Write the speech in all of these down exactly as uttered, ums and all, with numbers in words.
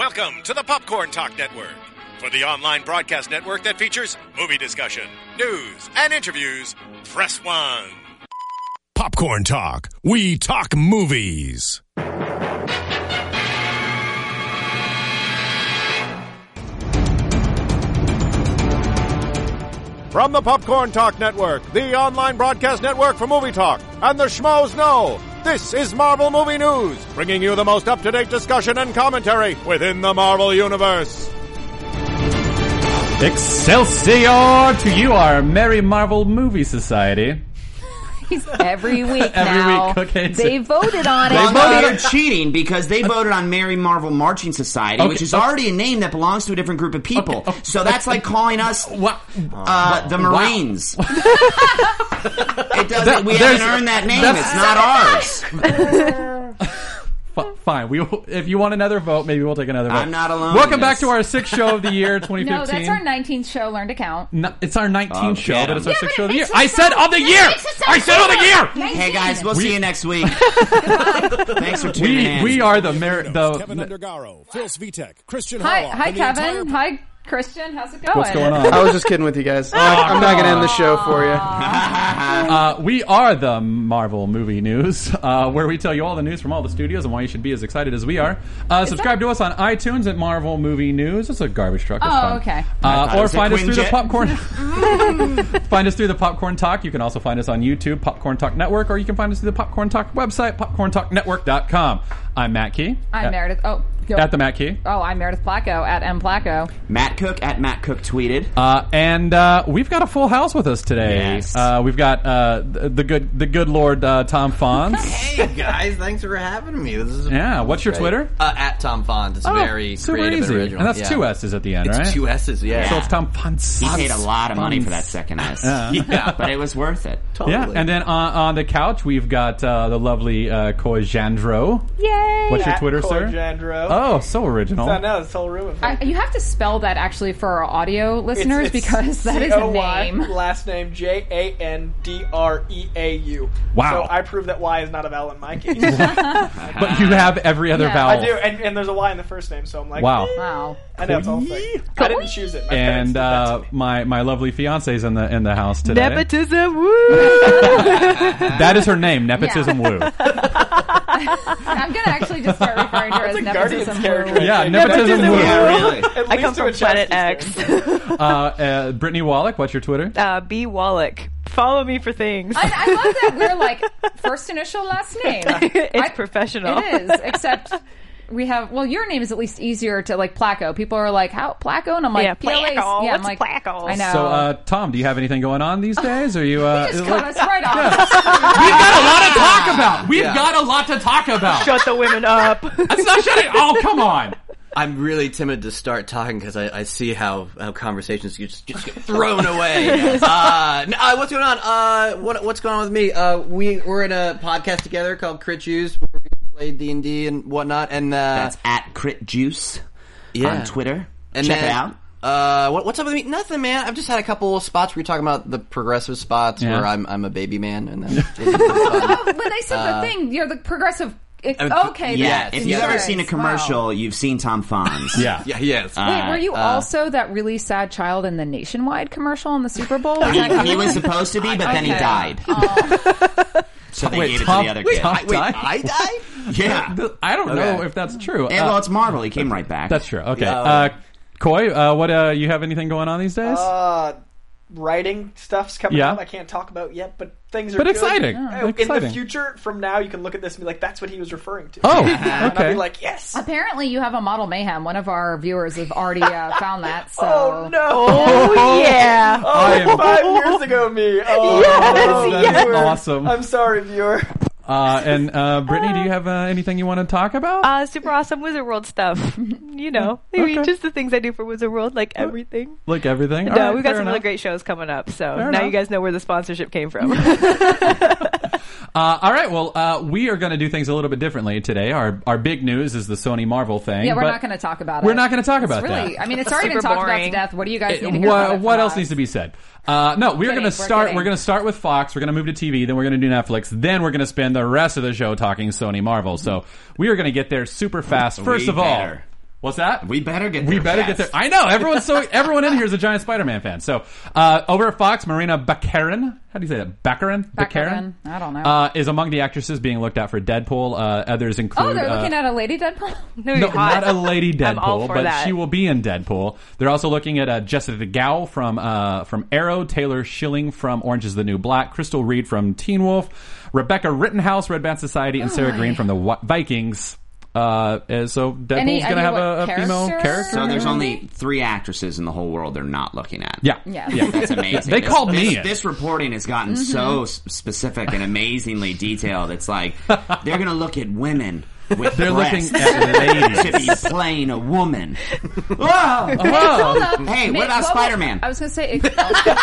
Welcome to the Popcorn Talk Network, for the online broadcast network that features movie discussion, news, and interviews. Press one. Popcorn Talk. We talk movies. From the Popcorn Talk Network, the online broadcast network for movie talk, and the schmoes know, this is Marvel Movie News, bringing you the most up-to-date discussion and commentary within the Marvel Universe. Excelsior to you, our Merry Marvel Movie Society. Every week Every now. week, okay, they voted on it. Well, no, they're cheating because they voted on Merry Marvel Marching Society, Okay, which is okay. already a name that belongs to a different group of people. Okay, okay. So that's like calling us uh, the Marines. It doesn't. That- we there's- haven't earned that name. that's- It's not ours. F- fine. We will, if you want another vote, maybe we'll take another vote. I'm not alone. Welcome in back this. to our sixth show of the year, twenty fifteen. No, that's our nineteenth show. Learn to count. No, it's our nineteenth Oh, show, get but it's our Yeah, sixth but show it of the year. makes it I said sound- of the it year. makes it sound I said of the year. Hey guys, we'll We- see you next week. Thanks for tuning We in. we are the Mer- the. Kevin Undergaro, Phil Svitek, Christian Hi, Harloff, hi, and the Kevin. entire- Hi, Christian. How's it going? What's going on? I was just kidding with you guys. I'm not going to end the show for you. Uh, we are the Marvel Movie News, uh, where we tell you all the news from all the studios and why you should be as excited as we are. Uh, subscribe to us on iTunes at Marvel Movie News. It's a garbage truck. It's Oh, fun. okay. I Uh, thought it or was a find us through the Quinjet. Popcorn. Find us through the Popcorn Talk. You can also find us on YouTube, Popcorn Talk Network, or you can find us through the Popcorn Talk website, popcorn talk network dot com. I'm Matt Key. I'm at, Meredith. Oh, go. At the Matt Key. Oh, I'm Meredith Placco at M Placco. Matt Cook at Matt Cook tweeted. Uh, and uh, we've got a full house with us today. Yes. Uh, we've got uh, the, the good the good Lord uh, Tom Fonz. Hey guys, thanks for having me. This is Yeah, what's your great. Twitter? Uh, at Tom Font. It's very Oh, super creative easy. and original. And that's yeah. two S's at the end, It's right? two S's. Yeah. So it's Tom Fonz. He paid a lot of money for that second S. Yeah. But it was worth it. Totally. Yeah, and then on, on the couch we've got uh, the lovely uh, Coy Jandro. Yay! What's your At Twitter, sir? Jandro. Oh, so original. I know, it's a whole room of I, you have to spell that actually for our audio listeners It's- it's because that is a C O Y, name. Last name J A N D R E A U. Wow. So I prove that Y is not a vowel in my case. But you have every other Yeah. vowel. I do, and, and there's a Y in the first name, so I'm like, Wow. eh, Wow. I know it's all thing. I didn't choose it. My parents And did that uh, to me. my my lovely fiance's in the in the house today. Nepotism, woo! That is her name, Nepotism Woo. I'm gonna actually just start referring to her as It's a Guardians nepotism. character. Woo. Yeah, Nepotism Woo. Yeah, really. It I leads come to a from Planet chastity X. stand. Uh, uh, Brittany Wallach, what's your Twitter? uh, B. Wallach. Follow me for things. I, I love that we're like first initial, last name. it's I- professional. It is, except we have. Well, your name is at least easier to like Placco. People are like, "How Placco?" And I'm like, Yeah, P L A 's- Placco. Yeah, I'm What's like, Placco? I know. So, uh, Tom, do you have anything going on these days? Are you? Uh, You just like- cut us right off. We've got a lot to talk about. We've Yeah. got a lot to talk about. Shut the women up. That's not shutting. Oh, come on. I'm really timid to start talking because I, I see how, how conversations just, just get thrown away. uh, n- uh, what's going on? Uh, what, what's going on with me? Uh, we we're in a podcast together called Crit Juice, where we play D and D and whatnot. And uh, That's at Crit Juice Yeah. on Twitter. And Check then, it out. Uh, what, what's up with me? Nothing, man. I've just had a couple of spots where you're talking about the progressive spots Yeah. where I'm I'm a baby man, and then it's really fun. Oh, when they said the thing, you're the progressive. It, Uh, okay, Yeah, that's if you've ever insurance. seen a commercial, Wow. you've seen Tom Fonz. Yeah. yeah, yes. Wait, were you uh, also that really sad child in the Nationwide commercial in the Super Bowl? Was He, that he you? was supposed to be, but then he Okay. died. Oh. So they Wait, gave it Tom- to the other wait, kid. Tom- I, wait, died? I died? Yeah. I don't know Okay. if that's true. And, Uh, well, it's Marvel. He came right back. that's true. Okay. Yeah. Uh, Coy, uh, what? Uh, you have anything going on these days? Uh, writing stuff's coming Yeah. out. I can't talk about yet, but things are But good. exciting. Uh, Oh, In exciting. the future, from now, you can look at this and be like, that's what he was referring to. Oh, And I'll okay. be like, yes. Apparently, you have a model mayhem. One of our viewers have already uh, found that. So. Oh, no. Oh, yeah. I am- Oh, five years ago, me. Oh, Yes, that is viewer. awesome. I'm sorry, viewer. Uh, and uh, Brittany, do you have uh, anything you want to talk about? Uh, super awesome Wizard World stuff. You know, I mean, Okay. just the things I do for Wizard World, like everything. like everything? No, All right, we've got fair some enough. really great shows coming up, so Fair now enough. you guys know where the sponsorship came from. Uh, all right, well, uh, we are going to do things a little bit differently today. Our our big news is the Sony Marvel thing. Yeah, we're but not going to talk about it. We're not going to talk It's about really, that. I mean, it's already been Super talked about to boring. death. What do you guys It- need to hear what about it what from else us? needs to be said? Uh, no, we're Kidding, going to we're start. kidding. We're going to start with Fox. We're going to move to T V. Then we're going to do Netflix. Then we're going to spend the rest of the show talking Sony Marvel. So we are going to get there super fast. First Way of all, better. What's that? We better get We there better fast. get there. I know everyone's so everyone in here is a giant Spider-Man fan. So uh, over at Fox, Marina Baccarin, how do you say that? Baccarin, Baccarin? I don't know. uh, is among the actresses being looked at for Deadpool. Uh, others include. Oh, they're uh, looking at a lady Deadpool? No, No, you're hot. not a lady I'm all Deadpool, for but that. she will be in Deadpool. They're also looking at uh, Jessica Gao from uh, from Arrow, Taylor Schilling from Orange is the New Black, Crystal Reed from Teen Wolf, Rebecca Rittenhouse, Red Band Society, and Sarah Green from the Wi- Vikings. Uh, and so Deadpool's Any going to idea have what a, a female character? character. So there's Mhm. only three actresses in the whole world they're not looking at. Yeah. Yeah. yeah. That's amazing. They This- called this, me in. This reporting has gotten Mm-hmm. so s- specific and amazingly detailed. It's like they're going to look at women with They're looking breasts at ladies. to be playing a woman. Whoa! Oh. Hey, Ma- what about well, Spider-Man? I was going to say, it-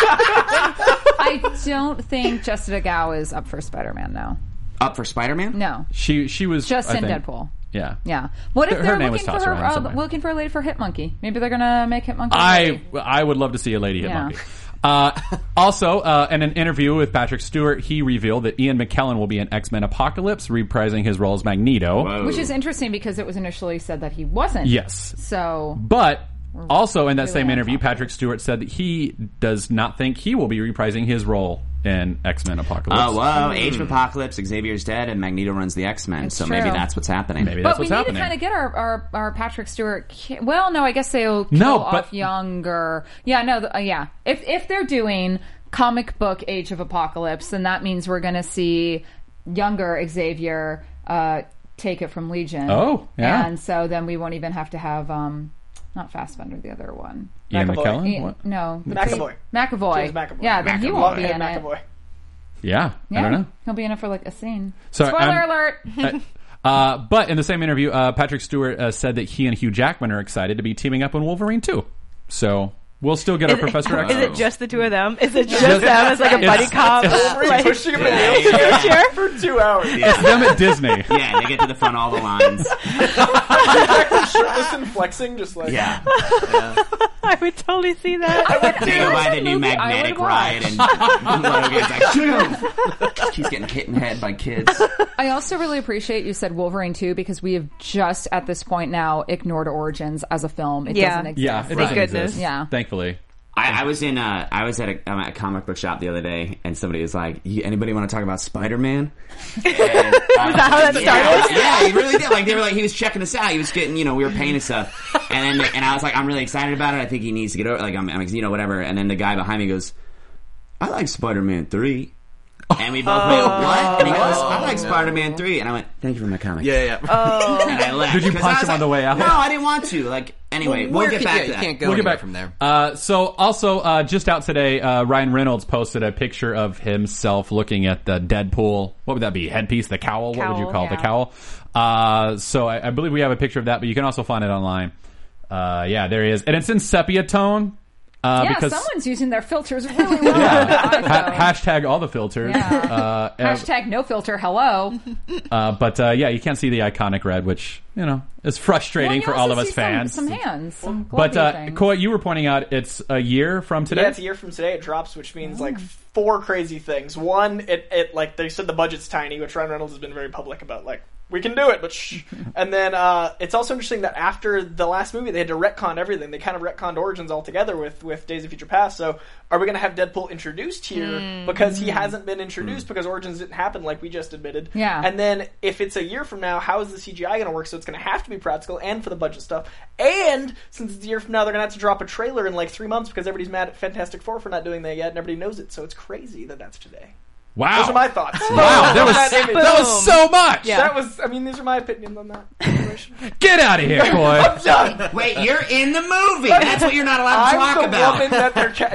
I don't think Jessica Gao is up for Spider-Man now. Up for Spider-Man? No, She she was just I in think- Deadpool. Yeah. Yeah. What if Her they're name was looking for tossed her, around uh, somewhere. looking for a lady for Hitmonkey? Maybe they're gonna make Hitmonkey. a I lady. I would love to see a lady Yeah. Hitmonkey. Uh, also, uh, in an interview with Patrick Stewart, he revealed that Ian McKellen will be in X-Men Apocalypse, reprising his role as Magneto. Whoa. Which is interesting because it was initially said that he wasn't. Yes. So But also in that Really same on interview, top of it. Patrick Stewart said that he does not think he will be reprising his role in X-Men Apocalypse. Oh, whoa. Age of Apocalypse, Xavier's dead, and Magneto runs the X-Men. It's so true. maybe that's what's happening. Maybe But that's we what's need happening. to kind of get our, our, our Patrick Stewart. Ki- well, no, I guess they'll kill No, off but- younger. Yeah, no, the, uh, yeah. If if they're doing comic book Age of Apocalypse, then that means we're going to see younger Xavier uh, take it from Legion. Oh, yeah. And so then we won't even have to have um, not Fassbender, the other one. Ian McAvoy. McKellen? Ian- What? no, the McAvoy. McAvoy. James McAvoy. Yeah, then he McAvoy. won't be Ed in it. McAvoy. Yeah, Yeah, I don't know. he'll be in it for like a scene. So, Spoiler um, alert! Uh, but in the same interview, uh, Patrick Stewart uh, said that he and Hugh Jackman are excited to be teaming up in Wolverine two. So we'll still get our Is, Professor it, X. is it just the two of them? Is it just them as like a buddy It's- cop? Wolverine Like, pushing him in Yeah, the yeah. wheelchair for two hours. It's them at Disney. Yeah, they get to the front all the lines. Shirtless and flexing, just like Yeah. I would totally see that. They go by the new movie I magnetic would ride, and Logan's like, shoot! He's getting hit in the head by kids. I also really appreciate you said Wolverine two because we have just at this point now ignored Origins as a film. It Yeah. doesn't exist. Yeah, it Thank doesn't goodness. exist. Yeah. Thankfully. I, I was in uh, I was at a, I'm at a comic book shop the other day, and somebody was like, "You- "Anybody want to talk about Spider-Man?" And, uh, Is that how that yeah, started? yeah, he really did. Like they were like, he was checking us out. He was getting, you know, we were paying and stuff, and then and I was like, I'm really excited about it. I think he needs to get over. Like I'm, I'm you know, whatever. And then the guy behind me goes, "I like Spider-Man three." And we both went, "What?" And he goes, "I like Spider-Man three." And I went, "Thank you for my comic." Yeah, yeah. And I left. Did you 'Cause punch I was him on like, the way out? No, I didn't want to. Like anyway, we'll Where get can- back yeah, to you that. can't go We'll get anywhere back from there. Uh, so also, uh, just out today, uh, Ryan Reynolds posted a picture of himself looking at the Deadpool. What would that be? Headpiece, the cowl. what would you Cowl, call it? The yeah. cowl. Uh, so I, I believe we have a picture of that, but you can also find it online. Uh, yeah, there he is, and it's in sepia tone. Uh, Yeah, because someone's using their filters really well. ha- iPhone. hashtag all the filters. Yeah. Uh, ev- Hashtag no filter. Hello. uh, but uh, yeah, you can't see the iconic red, which you know is frustrating Well, you for also all of us see some- fans. Some, hands. Some But globby uh, things. Coy, you were pointing out it's a year from today. Yeah, it's a year from today it drops, which means like four crazy things. One, it, it like they said the budget's tiny, which Ryan Reynolds has been very public about. Like we can do it, but shh. And then uh, it's also interesting that after the last movie, they had to retcon everything. They kind of retconned Origins altogether with with Days of Future Past. So are we going to have Deadpool introduced here because he hasn't been introduced because Origins didn't happen, like we just admitted? Yeah. And then if it's a year from now, how is the C G I going to work? So it's going to have to be practical and for the budget stuff. And since it's a year from now, they're going to have to drop a trailer in like three months because everybody's mad at Fantastic Four for not doing that yet, and everybody knows it. So it's crazy that that's today. Wow, Those are my thoughts. wow, that was That image. that was so much. Yeah. That was, I mean, these are my opinions on that situation. Get out of here, Coy. Done. Wait, you're in the movie. That's what you're not allowed to I'm talk the about. woman that they're ca-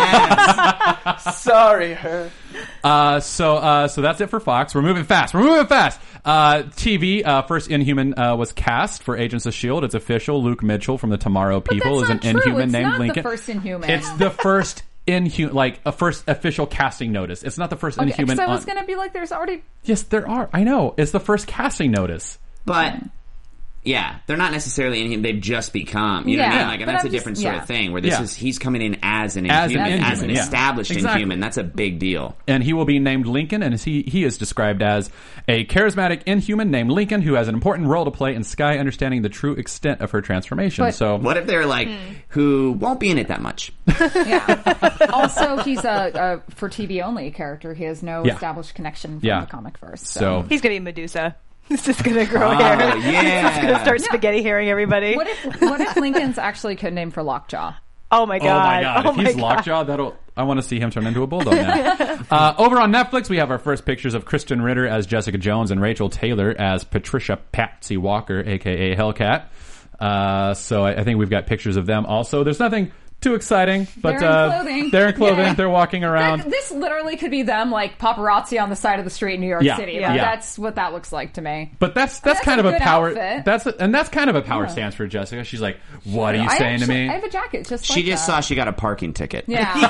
yeah. Yes. Sorry, her. Uh, so, uh, so that's it for Fox. We're moving fast. We're moving fast. Uh, T V, uh, first Inhuman, uh, was cast for Agents of S H I E L D. It's official. Luke Mitchell from the Tomorrow People that's is not an true. Inhuman It's named not the Lincoln. first Inhuman. It's the first Inhuman, like a first official casting notice. It's not the first Okay, Inhuman. so I was on- going to be like, there's already. Yes, there are. I know. It's the first casting notice. But Yeah, they're not necessarily Inhuman. They've just become. You know what I Yeah, mean? Like, and but that's I'm a different just- sort yeah. of thing. Where this Yeah. is he's coming in as an As an Inhuman, as an, Inhuman, yeah. established Exactly. Inhuman. That's a big deal. And he will be named Lincoln, and he he is described as a charismatic Inhuman named Lincoln who has an important role to play in Skye understanding the true extent of her transformation. But- so What if they're like, who won't be in it that much? Yeah. Also, he's a, a for T V only character. He has no Yeah. established connection from Yeah. the comic verse. so He's gonna be Medusa. He's just gonna grow Oh, hair. yeah. He's gonna start spaghetti hairing everybody. What if what if Lincoln's actually code name for Lockjaw? Oh my god! Oh my god! Oh if my he's God. Lockjaw, that'll. I want to see him turn into a bulldog now. uh, over on Netflix, we have our first pictures of Kristen Ritter as Jessica Jones and Rachel Taylor as Patricia Patsy Walker, aka Hellcat. Uh, so I, I think we've got pictures of them. Also, there's nothing too exciting, but They're in uh, clothing. they're in clothing. Yeah. They're walking around. That- this literally could be them, like paparazzi on the side of the street in New York Yeah. City. Yeah. Like, Yeah. That's what that looks like to me. But that's that's, That's kind a of a good power. outfit. That's a, and that's kind of a power stance for Jessica. She's like, "What are you I saying to actually- me?" I have a jacket just She like just that. saw she got a parking ticket.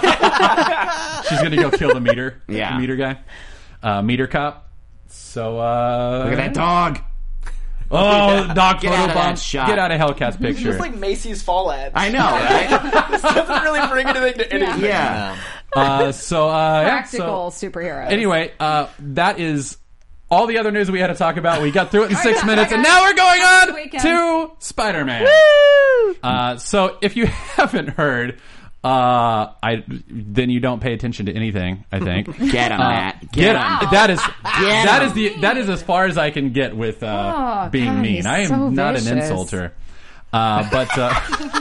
Yeah. She's gonna go kill the meter. Yeah. the meter guy, uh, meter cop. So uh, Look at that dog. Oh, dog Get photo out of bomb. that shot. Get out of Hellcat's picture. Just like Macy's fall ads. I know, right? This doesn't really bring anything to anything. Yeah. uh, so uh, yeah, Practical so, superheroes. anyway, uh, that is all the other news we had to talk about. We got through it in six yeah, minutes, I and got now we're going Have a on good weekend. to Spider-Man. Uh, so if you haven't heard, uh, I then you don't pay attention to anything. I think. Get him, Uh, Matt. Get Get him. Wow. that is Get that him. is the that is as far as I can get with uh, Oh, being God, mean. he's I am so not vicious. an insulter. Uh, but uh,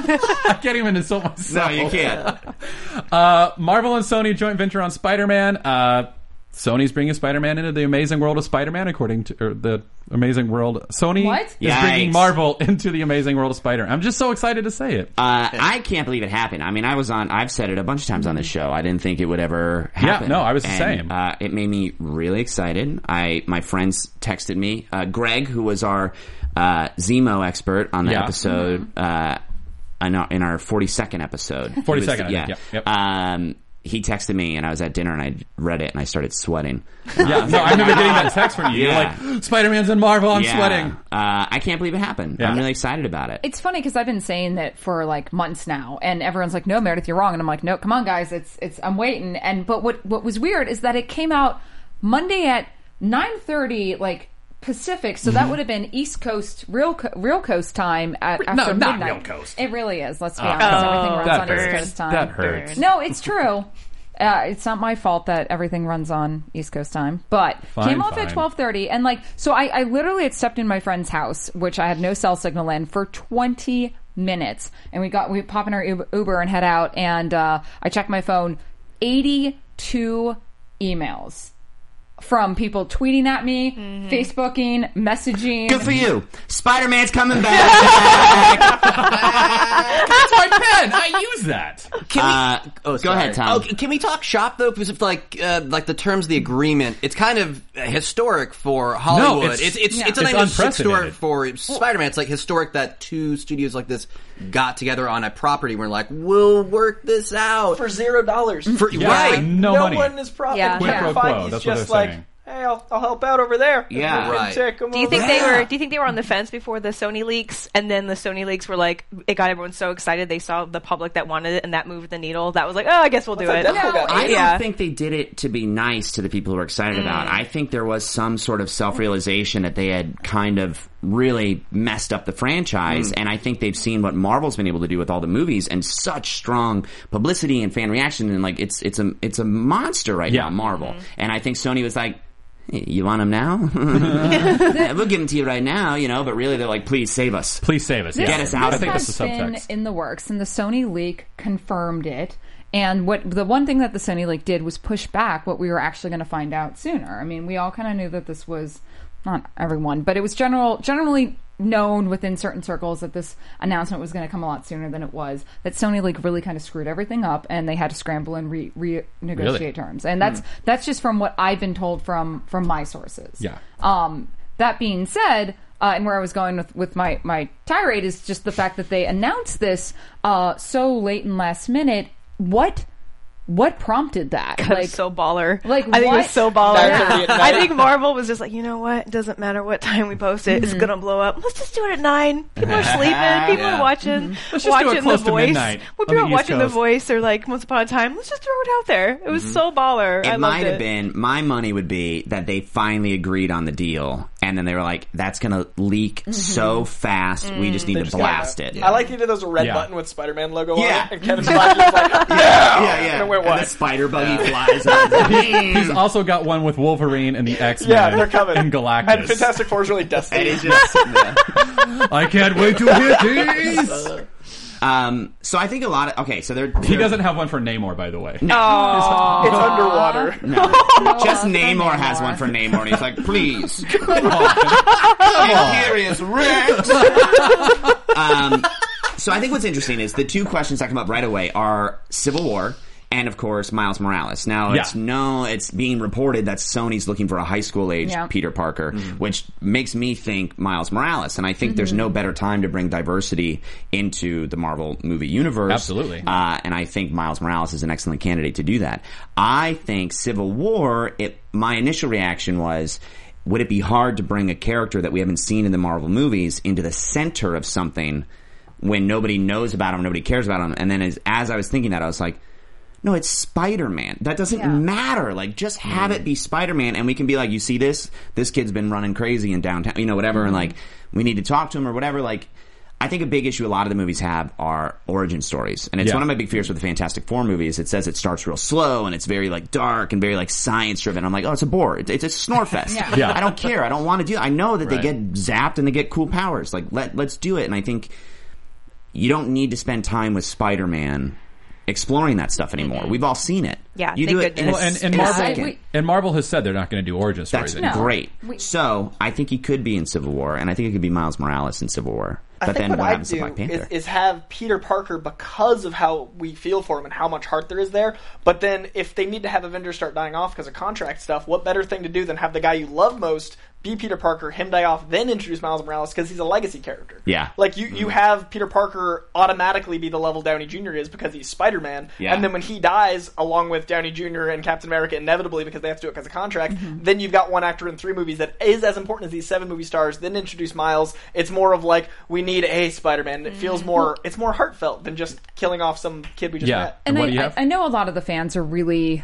I can't even insult myself. No, you can't. Uh, Marvel and Sony joint venture on Spider-Man. Uh, Sony's bringing Spider-Man into the Amazing World of Spider-Man, according to or the Amazing World. Sony What? is Yikes. bringing Marvel into the Amazing World of Spider-Man. I'm just so excited to say it. Uh, I can't believe it happened. I mean, I was on. I've said it a bunch of times on this show. I didn't think it would ever happen. no, I was the And, same. Uh, it made me really excited. I my friends texted me. Uh, Greg, who was our uh, Zemo expert on the Yeah. episode, uh, in our, in our forty-second episode, He was- forty-second, I yeah. think. Yep, yep. Um, he texted me, and I was at dinner, and I read it, and I started sweating. Yeah, no, I remember getting that text from you. Yeah. You're like, Spider-Man's in Marvel, I'm Yeah. sweating. Uh, I can't believe it happened. Yeah. I'm really excited about it. It's funny because I've been saying that for like months now, and everyone's like, "No, Meredith, you're wrong," and I'm like, "No, come on, guys, it's it's I'm waiting." And but what what was weird is that it came out Monday at nine thirty, like Pacific, so that would have been East Coast, real Co- real Coast time at, No, after not midnight. real Coast. It really is. Let's be Oh. honest, everything runs That on East hurts. Coast time. That hurts. No, it's true. Uh, it's not my fault that everything runs on East Coast time, but Fine, came off fine. at twelve thirty, and like, so I, I literally had stepped in my friend's house, which I had no cell signal in, for twenty minutes, and we got we pop in our Uber, Uber and head out, and uh, I checked my phone, eighty-two emails from people tweeting at me, Facebooking, messaging. Good for you. Spider-Man's coming back. That's my pen. I use that. Can we, Uh, oh, go sorry. ahead, Tom. Oh, can we talk shop though? Because if like uh, like the terms of the agreement, it's kind of historic for Hollywood. it's- it's it's, yeah. it's, It's something that's unprecedented. historic for Spider-Man. It's like historic that two studios like this got together on a property. We're like, we'll work this out. For zero dollars. For- Yeah, right. no, no money. one is profit. Yeah. Quid pro Kevin quo, Feige's that's what just they're like, saying. hey, I'll, I'll help out over there. Yeah. You can Right. take 'em Do you over think they there. were? Do you think they were on the fence before the Sony leaks, and then the Sony leaks were like, it got everyone so excited they saw the public that wanted it, and that moved the needle. That was like, oh, I guess we'll do What's it. that Deadpool guy? I don't Yeah. think they did it to be nice to the people who were excited about it. I think there was some sort of self-realization that they had kind of really messed up the franchise, and I think they've seen what Marvel's been able to do with all the movies and such strong publicity and fan reaction, and like it's it's a it's a monster right Yeah. now, Marvel. And I think Sony was like, hey, you want them now? We'll give them to you right now, you know. But really, they're like, please save us. Please save us. This, yeah. Get us out this of it. I think has that's the been subtext. in the works, and the Sony leak confirmed it. And what the one thing that the Sony leak did was push back what we were actually going to find out sooner. I mean, we all kind of knew that this was, not everyone, but it was general generally known within certain circles that this announcement was going to come a lot sooner than it was. That Sony leak really kind of screwed everything up, and they had to scramble and re- renegotiate Really? terms. And that's that's just from what I've been told from from my sources. Yeah. Um, that being said, uh, and where I was going with, with my, my tirade is just the fact that they announced this uh, so late and last minute. What what prompted that? Like, Like, so baller. like, I think it what? was so baller. That's Yeah. a I think Marvel was just like, you know what? It doesn't matter what time we post it. It's gonna blow up. Let's just do it at nine. People are sleeping. People Yeah. are watching. Let's just do watching it close The to Voice. midnight When on the people are East watching The Coast. Voice or like Once Upon a Time, let's just throw it out there. It was so baller. I It loved might have it. been, my money would be that they finally agreed on the deal, and then they were like, that's going to leak so fast, we just need to just blast gotta- it. I like they did those red Yeah. button with Spider-Man logo Yeah. on it, and Kevin Feige was like, yeah, Yeah, yeah. And it went And what? the spider buggy flies out. He's also got one with Wolverine and the X-Men Yeah, they're coming. and Galactus. And Fantastic Four is really dusty. And he's just sitting there. I can't wait to hit these! Um, so I think a lot of, okay, so they're, He doesn't have one for Namor, by the way. It's underwater. no, just Namor has one for Namor, and he's like, please. Imperious Rex. um, so I think what's interesting is the two questions that come up right away are Civil War and, of course, Miles Morales. Now, it's Yeah. no, it's being reported that Sony's looking for a high school age Yeah. Peter Parker, Mm-hmm. which makes me think Miles Morales. And I think there's no better time to bring diversity into the Marvel movie universe. Absolutely. Uh, and I think Miles Morales is an excellent candidate to do that. I think Civil War, it, my initial reaction was, would it be hard to bring a character that we haven't seen in the Marvel movies into the center of something when nobody knows about him, nobody cares about him? And then as, as I was thinking that, I was like, no, it's Spider-Man. That doesn't Yeah. matter. Like, just have it be Spider-Man, and we can be like, you see this? This kid's been running crazy in downtown, you know, whatever, and like, we need to talk to him or whatever. Like, I think a big issue a lot of the movies have are origin stories. And it's Yeah. one of my big fears with the Fantastic Four movies. It says it starts real slow, and it's very, like, dark and very, like, science-driven. I'm like, oh, it's a bore. It's, it's a snore fest. Yeah. Yeah. I don't care. I don't want to do it. I know that Right. they get zapped and they get cool powers. Like, let, let's do it. And I think you don't need to spend time with Spider-Man exploring that stuff anymore. We've all seen it. Yeah, you thank do it in a, goodness. Well, and, and in a Marvel second. we- and Marvel has said they're not going to do origin stories That's anymore. great. We- So I think he could be in Civil War, and I think it could be Miles Morales in Civil War. But I think then what what I'd happens to do Black Panther? is, is have Peter Parker, because of how we feel for him and how much heart there is there. But then if they need to have Avengers start dying off because of contract stuff, what better thing to do than have the guy you love most be Peter Parker, him die off, then introduce Miles Morales because he's a legacy character. Yeah. Like, you, you have Peter Parker automatically be the level Downey Junior is because he's Spider-Man. Yeah. And then when he dies, along with Downey Junior and Captain America, inevitably, because they have to do it because of contract, then you've got one actor in three movies that is as important as these seven movie stars, then introduce Miles. It's more of like, we need a Spider-Man. It feels more, it's more heartfelt than just killing off some kid we just Yeah. met. And what I, do you I, have? I know a lot of the fans are really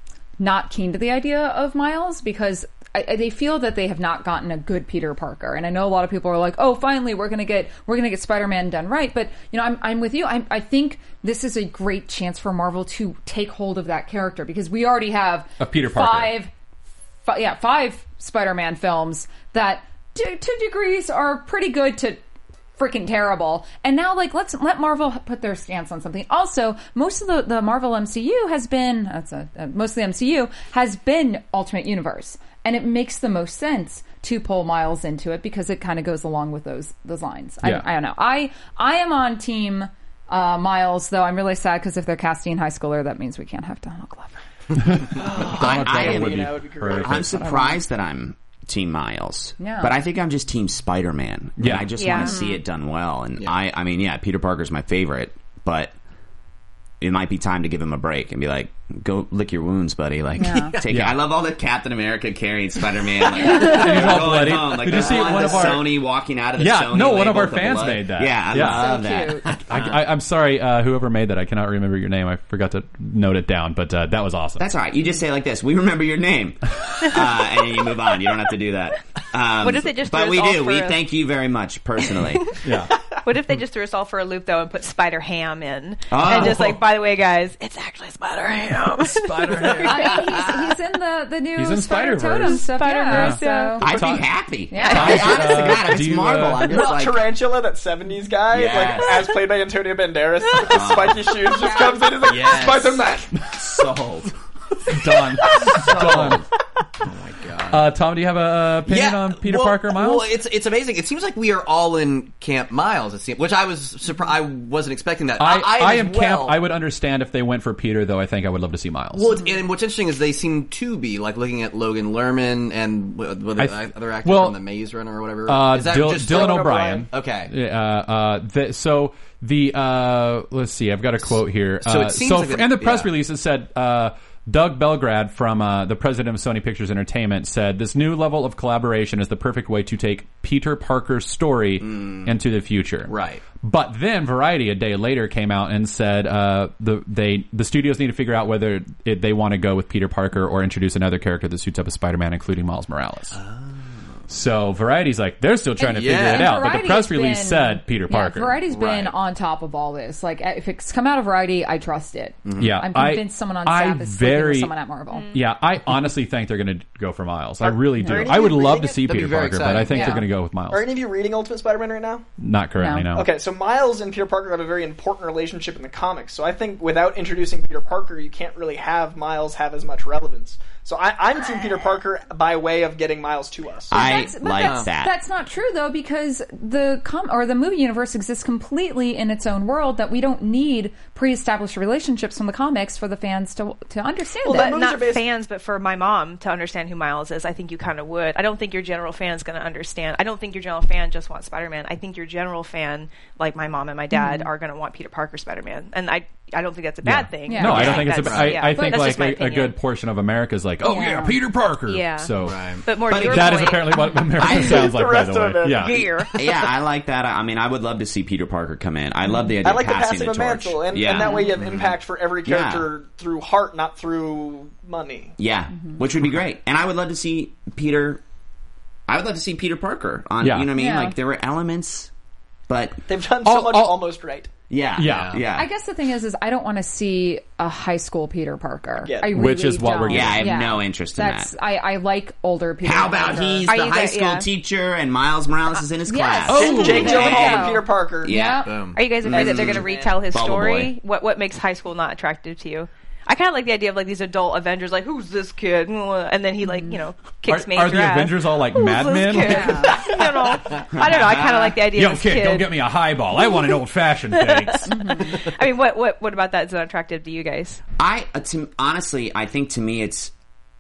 not keen to the idea of Miles because I, I, they feel that they have not gotten a good Peter Parker. And I know a lot of people are like, "Oh, finally, we're gonna get we're gonna get Spider-Man done right." But you know, I'm I'm with you. I, I think this is a great chance for Marvel to take hold of that character because we already have A Peter Parker. five, fi- yeah, five Spider-Man films that to, to degrees are pretty good to freaking terrible. And now, like, let's let Marvel put their stance on something. Also, most of the, the Marvel M C U has been, that's a, uh, most of the M C U has been alternate universe. And it makes the most sense to pull Miles into it because it kind of goes along with those those lines. Yeah. I, I don't know. I I am on team uh, Miles, though I'm really sad because if they're casting high schooler, that means we can't have Donald Glover. Donald I Glover am- would be You know, it'd be great. horrific. I'm surprised that I'm Team Miles. Yeah. But I think I'm just Team Spider-Man. Yeah. And I just Yeah. want to see it done well. And I, I mean, yeah, Peter Parker's my favorite, but it might be time to give him a break and be like, go lick your wounds, buddy. Like, Yeah. take Yeah. it. I love all the Captain America carrying Spider-Man. Like, And he's all going bloody. home. Like, Did you there's see one one with of our Sony walking out of the Yeah, Sony no, one label of our with the fans blood. made that. Yeah, I Yeah. love So that. cute. I, I, I'm sorry, uh, whoever made that. I cannot remember your name. I forgot to note it down, but uh, that was awesome. That's all right. You just say it like this. We remember your name. uh, and then you move on. You don't have to do that. Um, What if they just But threw we us all do. for We a- thank you very much, personally. yeah. What if they just threw us all for a loop though and put Spider Ham in, Oh. and just like, by the way, guys, it's actually Spider Ham. Spider I mean, he's, he's in the, the new He's in Spider Spider-Verse. Totem stuff. Spider-Verse, yeah. yeah. So. I'd Tom- be happy. Yeah. I, honest to Uh, God, if do it's you, Marvel, uh, I'm just Well, like... Tarantula, that seventies guy, Yes. like as played by Antonio Banderas, with the spiky shoes, just comes in and is like, Yes. Spider-Man. Sold. Done. Done. Oh my god. Uh, Tom, do you have a opinion on Peter well, Parker, Miles? Well, it's it's amazing. It seems like we are all in Camp Miles. It seems, which I was surprised. I wasn't expecting that. I, I, I as am well. camp. I would understand if they went for Peter, though. I think I would love to see Miles. Well, it's, and what's interesting is they seem to be like looking at Logan Lerman and what what I the th- other actor well, from the Maze Runner or whatever. Uh, is that Dil- just Dylan Dylan O'Brien. Okay. Uh, uh, the, so the uh, let's see. I've got a quote here. So it uh, seems so like for, it- and the press yeah. release it said. Uh, Doug Belgrad, from uh, the president of Sony Pictures Entertainment, said this new level of collaboration is the perfect way to take Peter Parker's story into the future. Right. But then Variety a day later came out and said uh, the they the studios need to figure out whether it, they want to go with Peter Parker or introduce another character that suits up as Spider-Man, including Miles Morales. So Variety's like, they're still trying to Yeah. figure it And out, but the Variety press has release been- said Peter Yeah, Parker. Variety's been Right. on top of all this. Like, if it's come out of Variety, I trust it. Yeah, I'm I- convinced someone on I staff is sleeping very- with someone at Marvel. Yeah, I honestly think they're going to go for Miles. I really do. Are any I of would you love reading to it? see That'd be Peter very Parker, but I exciting. think Yeah. they're going to go with Miles. Are any of you reading Ultimate Spider-Man right now? Not currently, No. no. Okay, so Miles and Peter Parker have a very important relationship in the comics. So I think without introducing Peter Parker, you can't really have Miles have as much relevance. So I, I'm Team Peter Parker by way of getting Miles to us. I That's- but like that's, that. That's not true though, because the com or the movie universe exists completely in its own world. That we don't need pre-established relationships from the comics for the fans to to understand Well, it. that But movies are not based- fans, but for my mom to understand who Miles is, I think you kind of would. I don't think your general fan is going to understand. I don't think your general fan just wants Spider-Man. I think your general fan, like my mom and my dad, are going to want Peter Parker Spider-Man, and I I don't think that's a bad Yeah. thing. Yeah. No, I don't Yeah. think it's a. That's- I, yeah, I but think that's like just my a, a opinion. good portion of America is like, oh yeah, Yeah. Peter Parker. Yeah. So Right. But more But to your that is point, apparently what America I- sounds like. the By rest the of way, it. yeah. gear. Yeah, I like that. I mean, I would love to see Peter Parker come in. I love the idea I like of the passing passing the of torch. mantle, and, yeah. and that way you have impact for every Yeah. character through heart, not through money. Yeah, which would be great. And I would love to see Peter. I would love to see Peter Parker on. Yeah. You know what I mean? Yeah. Like there were elements, but They've done so All- much all- almost right. yeah, Yeah. yeah. I guess the thing is, is I don't want to see a high school Peter Parker. Yeah. I really Which is what we're don't. getting. Yeah, I have no interest in That's, that. I, I like older Peter How about Parker. he's Are the you high guys- school yeah. teacher and Miles Morales is in his Yes. class? Oh, Jake there you Gyllenhaal go. and Peter Parker. yeah. Boom. Are you guys afraid that they're going to retell his Bubble story? Boy. What what makes high school not attractive to you? I kind of like the idea of like these adult Avengers, like who's this kid, and then he like you know kicks Are, major are the ass. Avengers all like Who's Mad this Men? kid? you know, I don't know. I kind of like the idea Yo, of this kid, kid. don't get me a highball. I want an old fashioned, thanks. I mean, what what what about that is not attractive to you guys? I uh, to, honestly, I think to me, it's.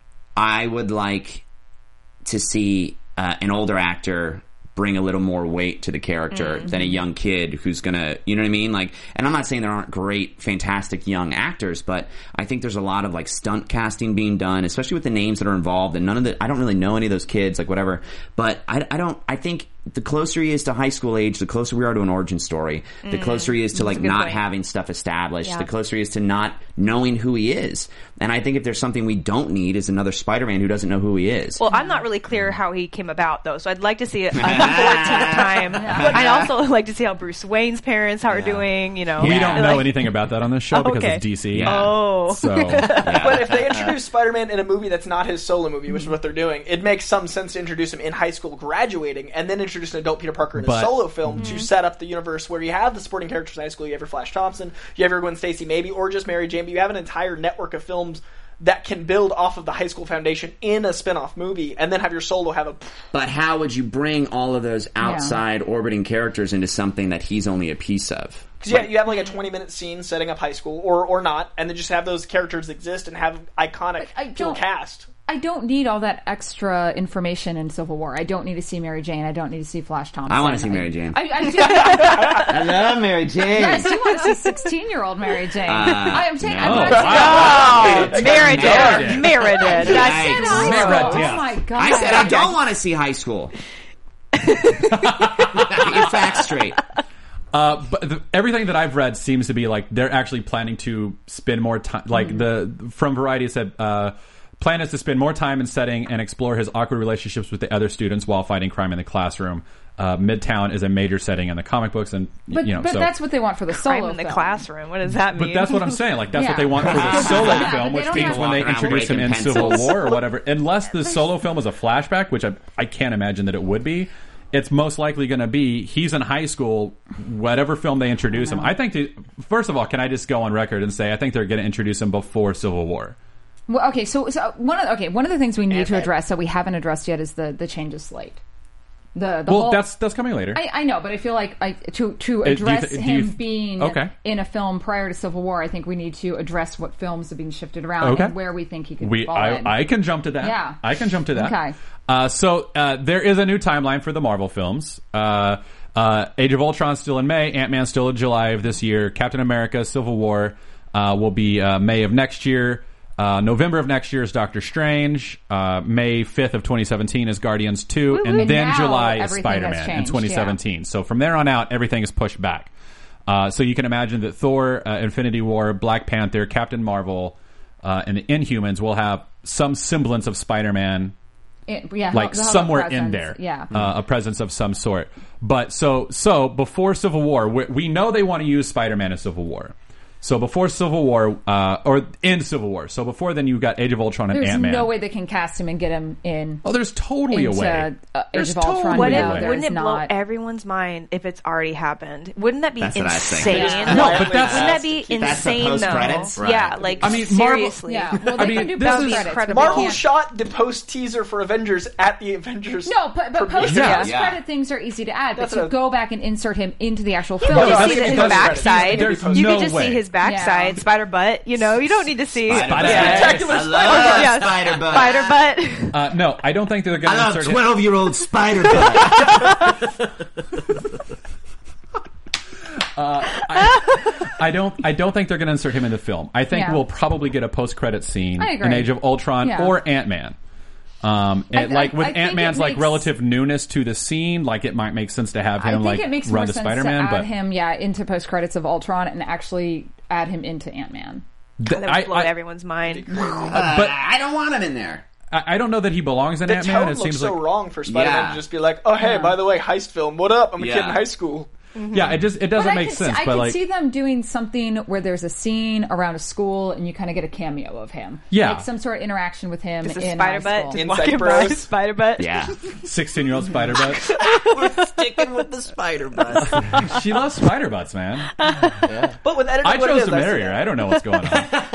I would like to see uh, an older actor bring a little more weight to the character Mm-hmm. than a young kid who's gonna, you know what I mean? Like, and I'm not saying there aren't great, fantastic young actors, but I think there's a lot of like stunt casting being done, especially with the names that are involved. And none of the, I don't really know any of those kids, like whatever. But I, I don't. I think the closer he is to high school age, the closer we are to an origin story. The closer he is to like Mm. a good not point. having stuff established. Yeah. The closer he is to not knowing who he is. And I think if there's something we don't need is another Spider-Man who doesn't know who he is. Well, I'm not really clear how he came about, though, so I'd like to see it a fourteenth time. I'd also like to see how Bruce Wayne's parents are doing, you know. We don't know Like- anything about that on this show because Okay. it's D C. Yeah. Oh. So But if they introduce Spider-Man in a movie that's not his solo movie, which is what they're doing, it makes some sense to introduce him in high school graduating and then introduce an adult Peter Parker in a But- solo film to set up the universe where you have the supporting characters in high school. You have your Flash Thompson, you have your Gwen Stacy maybe, or just Mary Jane, but you have an entire network of films that can build off of the high school foundation in a spin-off movie and then have your solo have a... But how would you bring all of those outside orbiting characters into something that he's only a piece of? Because yeah, you have like a twenty-minute scene setting up high school, or or not, and then just have those characters exist and have iconic I dual don't- cast. I don't need all that extra information in Civil War. I don't need to see Mary Jane. I don't need to see Flash Thompson. I want to see Mary Jane. I, I do. I love Mary Jane. Yes, you want to see sixteen-year-old Mary Jane. I am saying. no. I'm not Wow. Oh, Meredith. Meredith. Meredith. That's saying Yikes. high school. Meredith. Oh my god! I said I don't want to see high school. Get your facts straight. Uh, but the, everything that I've read seems to be like they're actually planning to spend more time. Like the from Variety it said, uh, plan is to spend more time in setting and explore his awkward relationships with the other students while fighting crime in the classroom. Uh, Midtown is a major setting in the comic books, and But, you know, but so. that's what they want for the crime solo in the film. classroom. What does that mean? But that's what I'm saying. Like that's Yeah. what they want for the solo Yeah, film, but they which don't means have- when they Walk around introduce him in breaking Civil pencils. War or whatever. Unless the solo film is a flashback, which I I can't imagine that it would be. It's most likely going to be he's in high school, whatever film they introduce him. I think, to, first of all, can I just go on record and say I think they're going to introduce him before Civil War? Well, okay, so, so one of the, okay, one of the things we need to Ant-Man. address that we haven't addressed yet is the the change of slate. The, the Well, whole, that's that's coming later. I, I know, but I feel like I, to to do you address th- do him you th- being Okay. in a film prior to Civil War, I think we need to address what films have been shifted around Okay. and where we think he could we fall I, in. I can jump to that. Yeah. I can jump to that. Okay. Uh, so uh, there is a new timeline for the Marvel films. Uh, uh, Age of Ultron still in May. Ant-Man still in July of this year. Captain America: Civil War uh, will be uh, May of next year. Uh, November of next year is Doctor Strange. Uh, May fifth of twenty seventeen is Guardians two, and And then now July is everything Spider-Man has in changed, twenty seventeen. So from there on out, everything is pushed back. Uh, so you can imagine that Thor, uh, Infinity War, Black Panther, Captain Marvel, uh, and the Inhumans will have some semblance of Spider-Man, It- yeah, like they'll have a somewhere in presence. there, Yeah. uh, a presence of some sort. But so so before Civil War, we, we know they want to use Spider-Man in Civil War. So before Civil War, uh, or in Civil War. So before then, you got Age of Ultron and There's Ant-Man. no way they can cast him and get him in. Oh, there's totally a into, way. uh, Age There's of Ultron. totally Wouldn't, a No, way. there wouldn't is it blow not. everyone's mind if it's already happened? Wouldn't that be That's what I was insane? thinking. No, but that's- Wouldn't that be That's the insane post-credits? though? Right. Yeah, like I mean, Marvel- seriously. Yeah, well, they I mean, can do this post is- credits. incredible. but they Marvel can't- shot the post teaser for Avengers at the Avengers. No, but, but post Yeah. post credit things are easy to add. But That's to what I- go back and insert him into the actual You film, could No, just that's- see his that's- backside. there's You no could just way. see his backside, Yeah. spider butt. You know, you don't need to see Spider yeah. butt. I love Yeah. spider butt. spider butt. Uh, no, I don't think they're going I to love insert him. twelve-year-old spider butt. I don't. I don't think they're going to insert him in the film. I think Yeah. we'll probably get a post-credit scene I agree. in Age of Ultron Yeah. or Ant-Man. Um, and I- like I- with I think Ant-Man's it like makes- relative newness to the scene, like it might make sense to have I him think like it makes run more to sense Spider-Man, to add but him, yeah, into post credits of Ultron and actually add him into Ant Man. th- That I, would blow I, everyone's mind. Uh, but I don't want him in there. I, I don't know that he belongs in The Ant-Man. tone It looks seems so like wrong for Spider-Man Yeah. to just be like, "Oh, hey, by the way, heist film. What up? I'm a kid Yeah. in high school." yeah, it just it doesn't But I make could sense. See, I but could like see them doing something where there's a scene around a school and you kind of get a cameo of him. Yeah. like some sort of interaction with him Just a in spider high butt, school. just Insect walking by, bros. spider butt. Yeah. sixteen-year-old spider butt. We're sticking with the spider butt. She loves spider butts, man. But with editing, I what it chose is, to I marry see her. that. I don't know what's going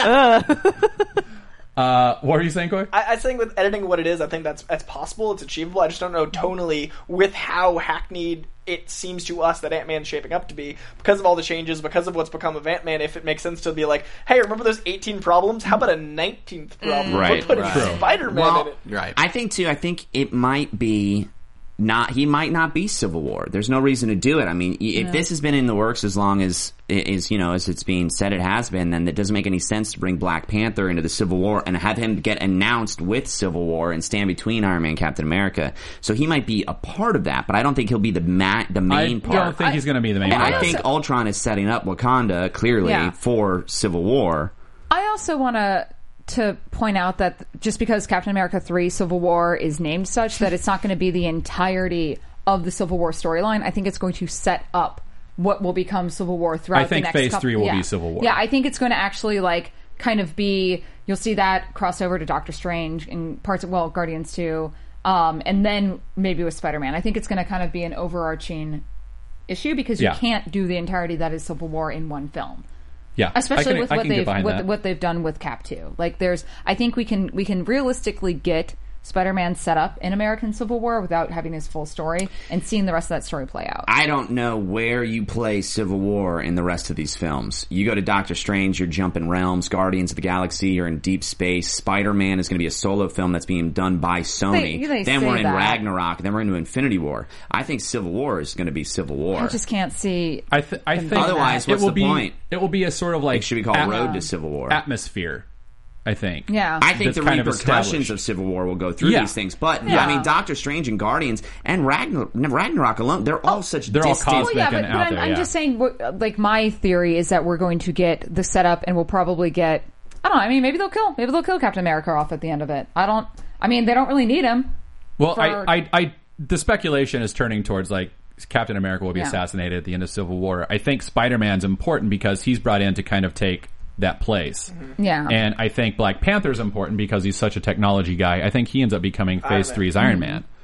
on. uh, what were you saying, Coy? I, I think with editing what it is, I think that's that's possible. It's achievable. I just don't know tonally with how hackneyed it seems to us that Ant-Man's shaping up to be because of all the changes, because of what's become of Ant-Man. If it makes sense to be like, hey, remember those eighteen problems? How about a nineteenth problem? Right, We're putting right. True. Spider-Man Well, in it. Right. I think too. I think it might be not. He might not be Civil War. There's no reason to do it. I mean, y if this has been in the works as long as is you know as it's being said it has been, then it doesn't make any sense to bring Black Panther into the Civil War and have him get announced with Civil War and stand between Iron Man and Captain America. So he might be a part of that, but I don't think he'll be the ma- the main I part. don't think he's going to be the main and part. I think Ultron is setting up Wakanda clearly Yeah. for Civil War. I also want to to point out that just because Captain America three Civil War is named such, that it's not going to be the entirety of the Civil War storyline. I think it's going to set up what will become Civil War throughout I think the next phase couple, three will yeah. be Civil War. Yeah, I think it's going to actually like kind of be, you'll see that cross over to Doctor Strange and parts of, well, Guardians two, um, and then maybe with Spider-Man. I think it's going to kind of be an overarching issue because you Yeah. can't do the entirety that is Civil War in one film. Yeah, Especially I can, with I what can get they've behind what, that. what they've done with Cap two. Like there's, I think we can we can realistically get Spider-Man set up in American Civil War without having his full story and seeing the rest of that story play out. I don't know where you play Civil War in the rest of these films. You go to Doctor Strange, you're jumping realms. Guardians of the Galaxy, you're in deep space. Spider-Man is going to be a solo film that's being done by Sony. They- they then say we're in that. Ragnarok. Then we're into Infinity War. I think Civil War is going to be Civil War. I just can't see. I, th- I think Otherwise, it what's will the be point? it will be a sort of like Like, should we call at- Road to Civil War? atmosphere. I think. Yeah. I think That's the kind of repercussions established. of Civil War will go through Yeah. these things. But, Yeah. I mean, Doctor Strange and Guardians and Ragnar- Ragnarok alone, they're all such they're all distant... cosmic. Well, yeah, and but, but out I'm, there, I'm yeah. just saying. what- Like my theory is that we're going to get the setup, and we'll probably get. I don't know. I mean, maybe they'll kill. Maybe they'll kill Captain America off at the end of it. I don't. I mean, they don't really need him. Well, for- I, I, I, the speculation is turning towards like Captain America will be Yeah. assassinated at the end of Civil War. I think Spider-Man's important because he's brought in to kind of take that place. Yeah. And I think Black Panther's important because he's such a technology guy. I think he ends up becoming Phase Man. three's Iron Man.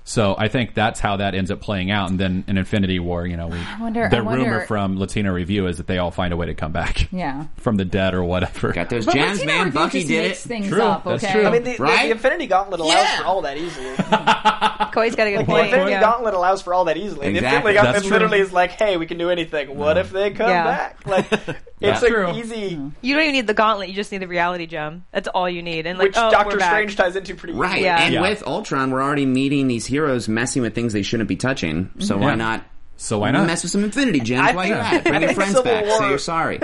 So I think that's how that ends up playing out. And then in Infinity War, you know, we, wonder- the I wonder- rumor from Latino Review is that they all find a way to come back Yeah. from the dead or whatever. Got those But gems, Latino man. Review Bucky just did makes it. things True, up, that's okay? true. I mean, the, the, Right? the Infinity Gauntlet allows Yeah. for all that easily. Coy's got a good Like, the point. Infinity Yeah. Gauntlet allows for all that easily. The Exactly. Infinity Gauntlet That's true. literally is like, hey, we can do anything. What if they come Yeah. back? Like, it's That's like true. easy, You don't even need the gauntlet. You just need the reality gem. That's all you need. And like, which oh, Doctor we're back. Strange ties into pretty Right. easily. Yeah. And Yeah. with Ultron, we're already meeting these heroes messing with things they shouldn't be touching. So why Yeah. not So why not? mess with some Infinity Gems I while you're think- at it? Bring I your think friends Civil back. War- Say you're sorry.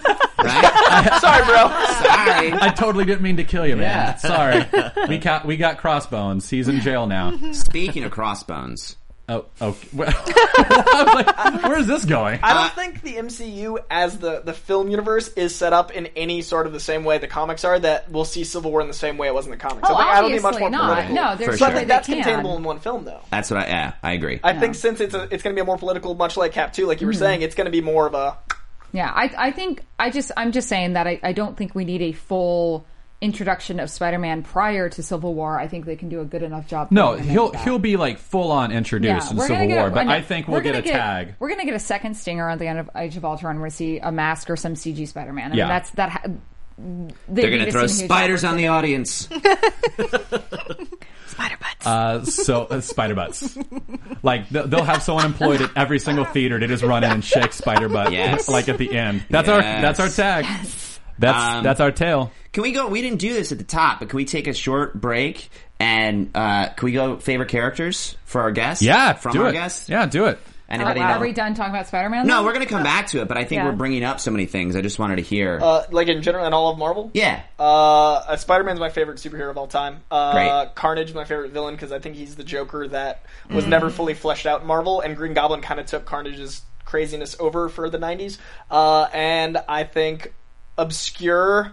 Right? Sorry, bro. Sorry. I totally didn't mean to kill you, man. Yeah. Sorry. We got we got Crossbones. He's in jail now. Speaking of crossbones, Oh, okay. Well, I was like, where's this going? I don't Uh, think the M C U as the, the film universe is set up in any sort of the same way the comics are, that we'll see Civil War in the same way it was in the comics. Oh, I think that'll be much obviously more not. political. No, there's For So I sure. no way think they that's can. containable in one film, though. that's what I. Yeah, I agree. I think since it's a, it's going to be a more political, much like Cap two, like you were saying, it's going to be more of a Yeah, I, I think I just I'm just saying that I, I don't think we need a full introduction of Spider-Man prior to Civil War. I think they can do a good enough job. No, putting him he'll into that. he'll be like full on introduced in we're gonna Civil get War, a- but know, I think we'll we're get gonna a tag. We're gonna get a second stinger at the end of Age of Ultron. We're gonna see a mask or some C G Spider-Man. I Yeah. mean, that's that. Ha- they They're need going to to throw see a huge spiders on the opportunity. audience. Spider butts. Uh, so uh, spider butts, like th- they'll have someone employed at every single theater to just run in and shake spider butt, Yes. like at the end. That's our Yes. that's our tag. That's Um, that's our tale. Can we go? We didn't do this at the top, but can we take a short break and uh, can we go favorite characters for our guests? Yeah, from do our it. guests. Yeah, do it. Anybody Are, know? are we done talking about Spider-Man? No, then? we're going to come back to it, but I think Yeah. we're bringing up so many things. I just wanted to hear. uh, like in general in all of Marvel. yeah. Uh, uh, Spider-Man's my favorite superhero of all time. Uh, Great. Carnage is my favorite villain because I think he's the Joker that was never fully fleshed out in Marvel, and Green Goblin kind of took Carnage's craziness over for the nineties. Uh, and I think obscure.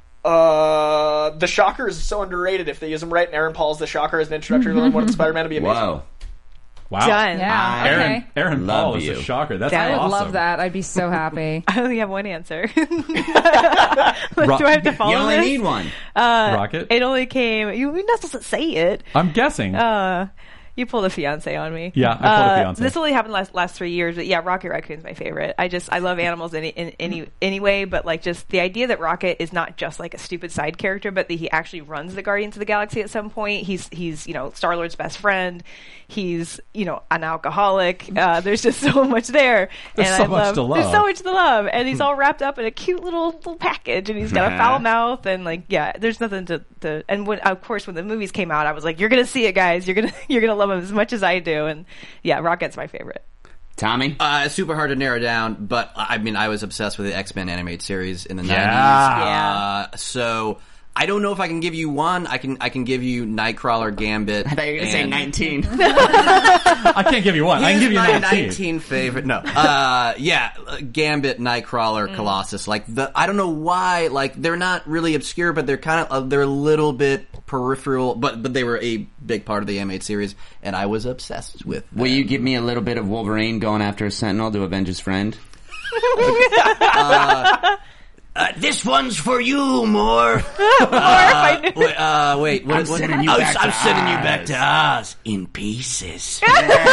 Uh, the Shocker is so underrated if they use him right, and Aaron Paul's the Shocker as an introductory villain. One of Spider-Man to be amazing. Whoa. Wow. Done. Yeah. Aaron Okay. Aaron Love Paul is you. a shocker. That's Yeah, I I would awesome. love that. I'd be so happy. I only have one answer. Ro- Do I have to follow You only this? need one. Rocket. It only came. You you're not supposed to say it. I'm guessing. Uh, you pulled a fiance on me. Yeah, I pulled a Uh, fiance. This only happened last last three years, but yeah, Rocket Raccoon's my favorite. I just I love animals any in any anyway, but like just the idea that Rocket is not just like a stupid side character, but that he actually runs the Guardians of the Galaxy at some point. He's he's you know Star Lord's best friend. He's you know an alcoholic. Uh, there's just so much there, There's and so I much love, to love. There's so much to love, and he's all wrapped up in a cute little little package, and he's got a foul mouth, and like yeah, there's nothing to, to and when of course when the movies came out, I was like, you're gonna see it, guys. You're gonna you're gonna love him as much as I do, and yeah, Rocket's my favorite. Tommy? Uh, it's super hard to narrow down, but I mean, I was obsessed with the X-Men animated series in the Yeah. nineties. Yeah. Uh, so I don't know if I can give you one. I can I can give you Nightcrawler, Gambit. I thought you were going to say and- nineteen. I can't give you one. I can Here's give you my nineteen. nineteen favorite. No, uh, yeah, Gambit, Nightcrawler, Colossus. Like the, I don't know why. Like they're not really obscure, but they're kind of uh, they're a little bit peripheral. But but they were a big part of the animated series, and I was obsessed with. Will them. you give me a little bit of Wolverine going after a Sentinel to avenge his friend? Uh, this one's for you, Moore. Uh, wait, uh, wait, what, I'm what- sending you I was- back I'm to sending you Oz. back to Oz in pieces.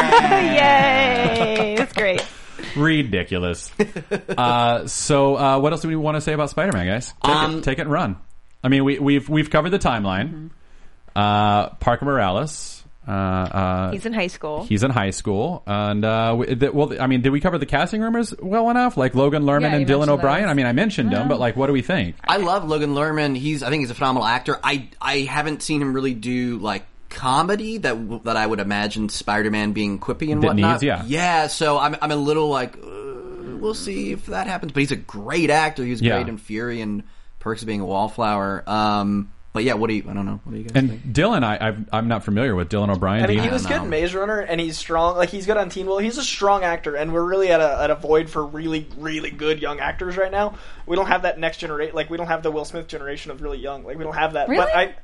Yay! That's great. Ridiculous. uh, so, uh, what else do we want to say about Spider-Man, guys? Take, Um, it, take it and run. I mean, we, we've we've covered the timeline. Uh, Parker Morales. Uh, uh, He's in high school. He's in high school, and uh, we, th- well, I mean, did we cover the casting rumors well enough? Like Logan Lerman Yeah, you and Dylan mentioned O'Brien. those. I mean, I mentioned them, but like, what do we think? I love Logan Lerman. He's I think he's a phenomenal actor. I I haven't seen him really do like comedy that w- that I would imagine Spider-Man being quippy and That whatnot. needs, yeah. yeah. So I'm I'm a little like uh, we'll see if that happens. But he's a great actor. He was Yeah. great in Fury and Perks of Being a Wallflower. Um, but yeah, what do you? I don't know. What do you guys And think? Dylan, I I've, I'm not familiar with Dylan O'Brien. I Do mean, you- he was I good don't in know. Maze Runner, and he's strong. Like, he's good on Teen Wolf. He's a strong actor, and we're really at a at a void for really, really good young actors right now. We don't have that next generation. Like, we don't have the Will Smith generation of really young. Like, we don't have that. Really? But I,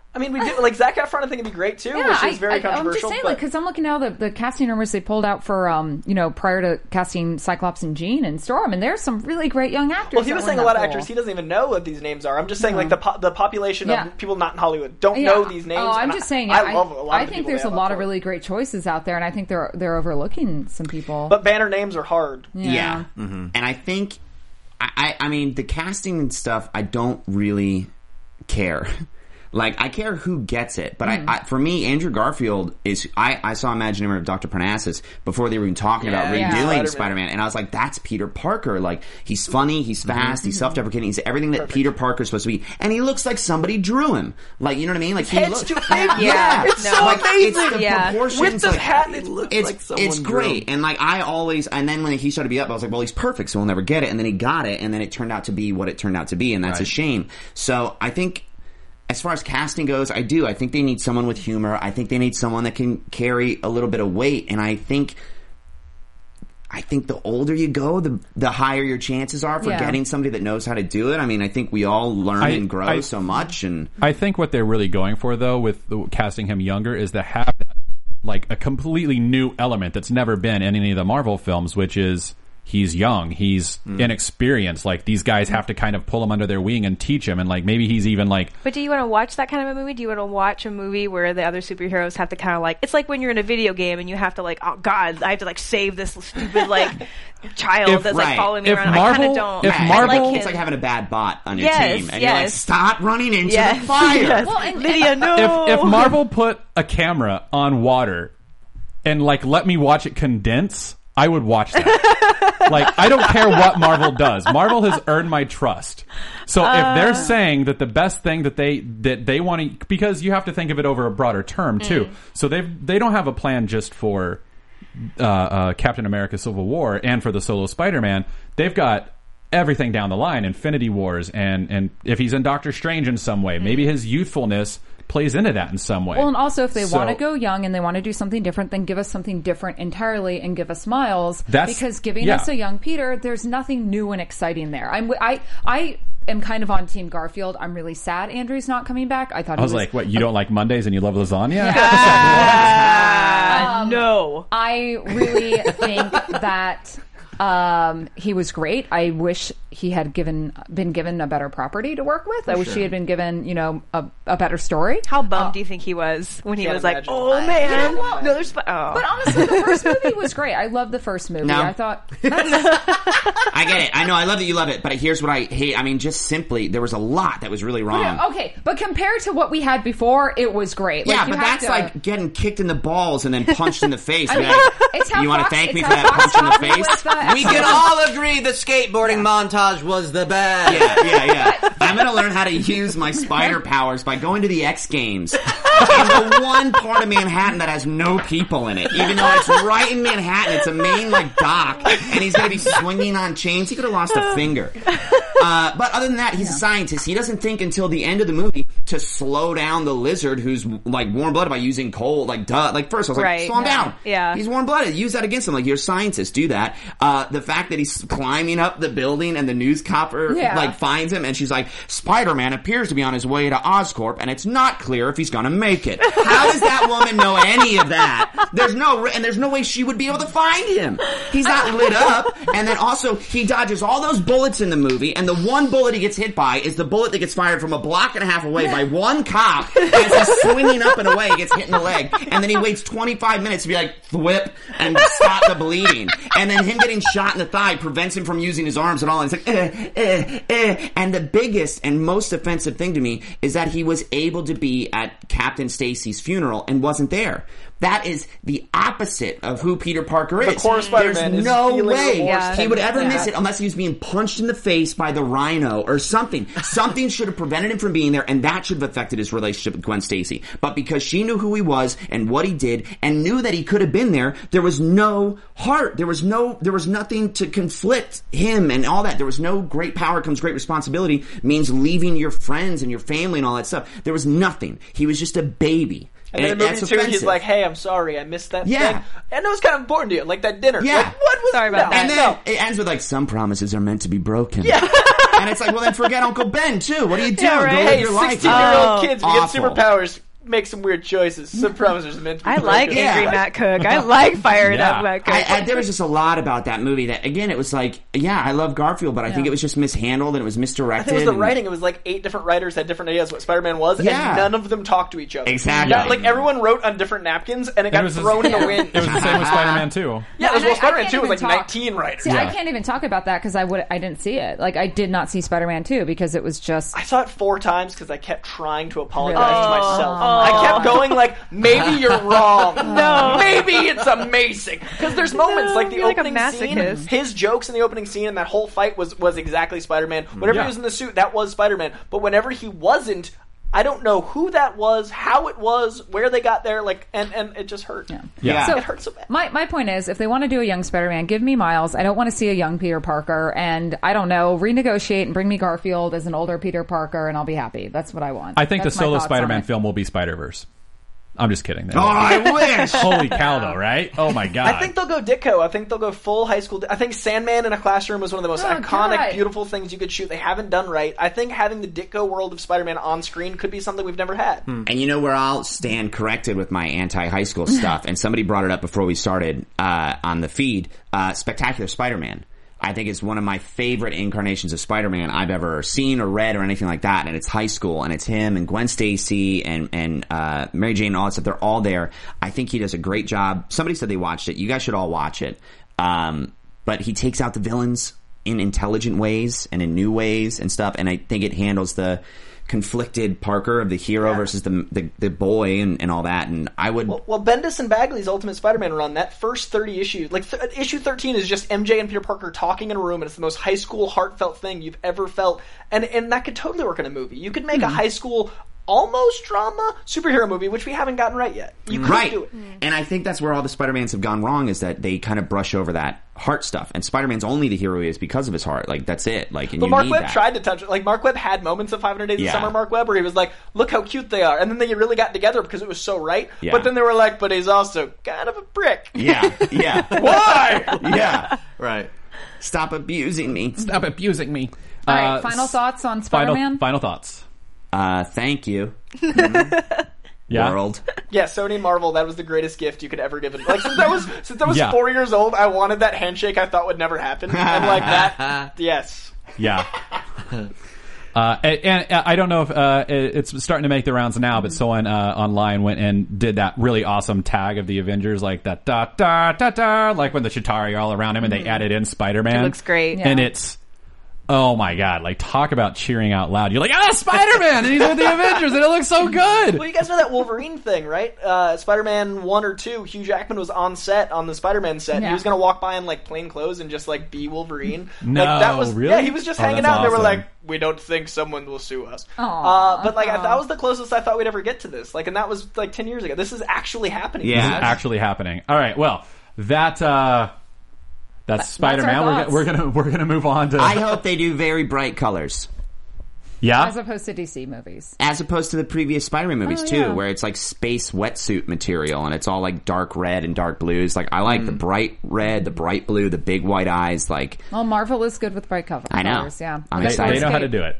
I mean, we do like Zac Efron. I think it'd be great too, Yeah, which is very I, I, controversial. I'm just saying, but... like, because I'm looking now the the casting rumors they pulled out for, um, you know, prior to casting Cyclops and Jean and Storm, and there's some really great young actors. Well, he that was were saying in a lot that of role. actors he doesn't even know what these names are. I'm just saying, No. like the po- the population Yeah. of people not in Hollywood don't Yeah. know these names. Oh, I'm and just saying. I, Yeah, I love a lot. I of the think people there's they a have lot up of for it. really great choices out there, and I think they're they're overlooking some people. But banner names are hard. Yeah. And I think, I, I, I mean, the casting and stuff, I don't really care. Like, I care who gets it, but Mm. I, I, for me, Andrew Garfield is, I, I saw Imagineering of Doctor Parnassus before they were even talking about Yeah, redoing yeah. Spider-Man. Spider-Man. and I was like, that's Peter Parker. Like, he's funny, he's fast, he's self-deprecating, he's everything that Peter Parker's supposed to be, and he looks like somebody drew him. Like, you know what I mean? Like, he head's looks, too big. yeah, Yeah. It's No. so like, it's amazing. the Yeah. proportions, With the like, hat, It it's looks it's like someone it's drew great, him. and like I always, and then when he started to be up, I was like, well, he's perfect, so we'll never get it. And then he got it, and then it turned out to be what it turned out to be, and that's a Right. shame. So I think, as far as casting goes, I do. I think they need someone with humor. I think they need someone that can carry a little bit of weight, and I think. I think the older you go, the the higher your chances are for Yeah. getting somebody that knows how to do it. I mean, I think we all learn I- and grow I- so much, and I think what they're really going for, though, with the, casting him younger, is to have that, like a completely new element that's never been in any of the Marvel films, which is he's young, he's inexperienced. Like, these guys have to kind of pull him under their wing and teach him, and like maybe he's even like. But do you want to watch that kind of a movie? Do you want to watch a movie where the other superheroes have to kind of like, it's like when you're in a video game and you have to like, oh god, I have to like save this stupid like child If- that's like right. following me If around. I Marvel- kind of don't. if I Marvel- like it's him. like having a bad bot on your Yes, team, and you're like, yes. stop running into Yes, the fire. yes. Well, and- Lydia, no. If if Marvel put a camera on water and like let me watch it condense, I would watch that. Like, I don't care what Marvel does. Marvel has earned my trust. So if they're saying that the best thing that they that they want to, because you have to think of it over a broader term too. So they they don't have a plan just for uh, uh, Captain America: Civil War and for the solo Spider-Man. They've got everything down the line, Infinity Wars, and and if he's in Doctor Strange in some way, maybe his youthfulness plays into that in some way. Well, and also if they So- want to go young and they want to do something different, then give us something different entirely and give us Miles. That's- because giving yeah. us a young Peter, there's nothing new and exciting there. I'm I I am kind of on Team Garfield. I'm really sad Andrew's not coming back. I thought I was he was like, what, you don't like Mondays and you love lasagna? Uh, no. I really think that um, he was great. I wish he had given been given a better property to work with. I wish he had been given, you know, a, a better story. How bummed do you think he was when he Can't was like, imagine. "Oh man, You know what? no, there's." Sp- oh. But honestly, the first movie was great. I loved the first movie. No. I thought I get it. I know. I love that you love it. But here's what I hate. I mean, just simply, there was a lot that was really wrong. okay, but compared to what we had before, it was great. Like, yeah, you but have that's to- like getting kicked in the balls and then punched in the face. I Be mean, like, it's how you want to Fox- thank me it's for how that Fox punch in the got me face? with, uh, We can all agree the skateboarding montage was the best. Yeah, yeah, yeah. I'm going to learn how to use my spider powers by going to the X Games in the one part of Manhattan that has no people in it. Even though it's right in Manhattan, it's a main like dock, and he's going to be swinging on chains. He could have lost a finger. Uh, but other than that, he's a scientist. He doesn't think until the end of the movie to slow down the lizard who's like warm blooded by using cold. Like duh. Like first I was like, Right. slow him down. Yeah. He's warm blooded. Use that against him. Like you're a scientist. Do that. Uh, the fact that he's climbing up the building and the news copper Yeah. like finds him and she's like, Spider-Man appears to be on his way to Oscorp and it's not clear if he's gonna make it. How does that woman know any of that? There's no, and there's no way she would be able to find him. He's not lit up. And then also, he dodges all those bullets in the movie and the one bullet he gets hit by is the bullet that gets fired from a block and a half away by one cop as he's swinging up and away, gets hit in the leg. And then he waits twenty-five minutes to be like, whip, and stop the bleeding. And then him getting shot in the thigh prevents him from using his arms at all. And it's like, eh, eh, eh. And the biggest and most offensive thing to me is that he was able to be at Captain Stacy's funeral and wasn't there. That is the opposite of who Peter Parker is. The core Spider-Man There's is no feeling way remorse he would ever Yeah. miss it unless he was being punched in the face by the Rhino or something. Something should have prevented him from being there, and that should have affected his relationship with Gwen Stacy. But because she knew who he was and what he did and knew that he could have been there, there was no heart. There was no, there was nothing to conflict him and all that. There was no great power comes great responsibility means leaving your friends and your family and all that stuff. There was nothing. He was just a baby. And in And the movie that's two, he's offensive. like, "Hey, I'm sorry, I missed that Yeah. thing," and it was kind of important to you, like that dinner. Yeah. Like, what was Sorry about no, that. And then no. it ends with like, some promises are meant to be broken. Yeah. And it's like, well, then forget Uncle Ben too. What are you doing? Yeah, right. Go live Hey, your life. sixteen-year-old Oh, kids, we awful. get superpowers. Make some weird choices. Some promises are meant to be I like broken. Angry Yeah. Matt Cook. I like fired Yeah. up Matt Cook. I, I, there was just a lot about that movie that, again, it was like, yeah, I love Garfield, but I think Yeah. it was just mishandled and it was I misdirected. think it was the and- writing. It was like eight different writers had different ideas what Spider-Man was, Yeah. and none of them talked to each other. Exactly. Yeah, like everyone wrote on different napkins, and it got It was the- thrown in the wind. It was the same with Spider-Man two. yeah, it was, And well, I- I Spider-Man can't two was even like talk- nineteen writers. See, Yeah. I can't even talk about that because I would I didn't see it. Like I did not see Spider-Man two because it was just I saw it four times because I kept trying to apologize Really? to myself. I kept going like, maybe you're wrong. No. Maybe it's amazing. Because there's moments No, like the you're like a opening scene, masochist. his jokes in the opening scene and that whole fight was, was exactly Spider-Man. Whenever Yeah. he was in the suit, that was Spider-Man. But whenever he wasn't, I don't know who that was, how it was, where they got there, like, and, and it just hurt. Yeah. Yeah. So- It hurt so bad. My my point is, if they want to do a young Spider-Man, give me Miles. I don't want to see a young Peter Parker, and I don't know, renegotiate and bring me Garfield as an older Peter Parker, and I'll be happy. That's what I want. I think That's the my solo thoughts on Spider-Man it. film will be Spider-Verse. I'm just kidding. Oh, I wish. Holy cow, though, right? Oh my god. I think they'll go Ditko. I think they'll go full high school. I think Sandman in a classroom was one of the most Oh, iconic, God. beautiful things you could shoot. They haven't done right. I think having the Ditko world of Spider-Man on screen could be something we've never had. And you know where I'll stand corrected with my anti-high school stuff, and somebody brought it up before we started uh, on the feed, uh, Spectacular Spider-Man. I think it's one of my favorite incarnations of Spider-Man I've ever seen or read or anything like that. And it's high school, and it's him and Gwen Stacy and and uh, Mary Jane and all that stuff. They're all there. I think he does a great job. Somebody said they watched it. You guys should all watch it. Um, but he takes out the villains in intelligent ways and in new ways and stuff. And I think it handles the conflicted Parker of the hero Yeah. versus the, the the boy and, and all that. And I would. Well, well, Bendis and Bagley's Ultimate Spider-Man run, that first thirty issues, like th- issue thirteen is just M J and Peter Parker talking in a room, and it's the most high school heartfelt thing you've ever felt. And and that could totally work in a movie. You could make a high school almost drama superhero movie, which we haven't gotten right yet. You could Right. do it. And I think that's where all the Spider-Mans have gone wrong, is that they kind of brush over that heart stuff. And Spider-Man's only the hero he is because of his heart. Like, that's it. Like, and But you Mark need Webb that. tried to touch it. Like, Mark Webb had moments of five hundred Days Yeah. of Summer, Mark Webb, where he was like, look how cute they are. And then they really got together because it was so right. Yeah. But then they were like, but he's also kind of a prick. Yeah, yeah. Why? Yeah. Right. Stop abusing me. Stop abusing me. All right, Uh, final thoughts on Final, Spider-Man? final thoughts. Uh, thank you, Yeah. world. Yeah, Sony and Marvel, that was the greatest gift you could ever give. Like, since I was since I was Yeah. four years old, I wanted that handshake I thought would never happen. And like that, yes. Yeah. Uh, and, and I don't know if uh, it- it's starting to make the rounds now, but someone uh, online went and did that really awesome tag of the Avengers, like that da da da da, like when the Chitauri are all around him, and they added in Spider-Man. It looks great. Yeah. and it's. Oh my god, like talk about cheering out loud. You're like, ah, Spider-Man! And he's with the Avengers and it looks so good! Well, you guys know that Wolverine thing, right? Uh, Spider-Man one or two, Hugh Jackman was on set, on the Spider-Man set, and Yeah. he was going to walk by in, like, plain clothes and just, like, be Wolverine. No, like, that was, really? Yeah, he was just Oh, hanging that's out, and they were awesome. like, we don't think someone will sue us. Aw. Uh, but, like, I, that was the closest I thought we'd ever get to this. Like, and that was, like, ten years ago. This is actually happening. Yeah. This is Yes. actually happening. All right, well, that uh that's Spider-Man. our We're gonna, thoughts. we're gonna we're gonna move on to I hope they do very bright colors. yeah. As opposed to D C movies. As opposed to the previous Spider-Man movies, Oh, too, yeah. where it's like space wetsuit material and it's all like dark red and dark blues. Like, I like the bright red, the bright blue, the big white eyes. Like, Well, Marvel is good with bright cover I know. colors, yeah. I'm They, excited. they know how to do it.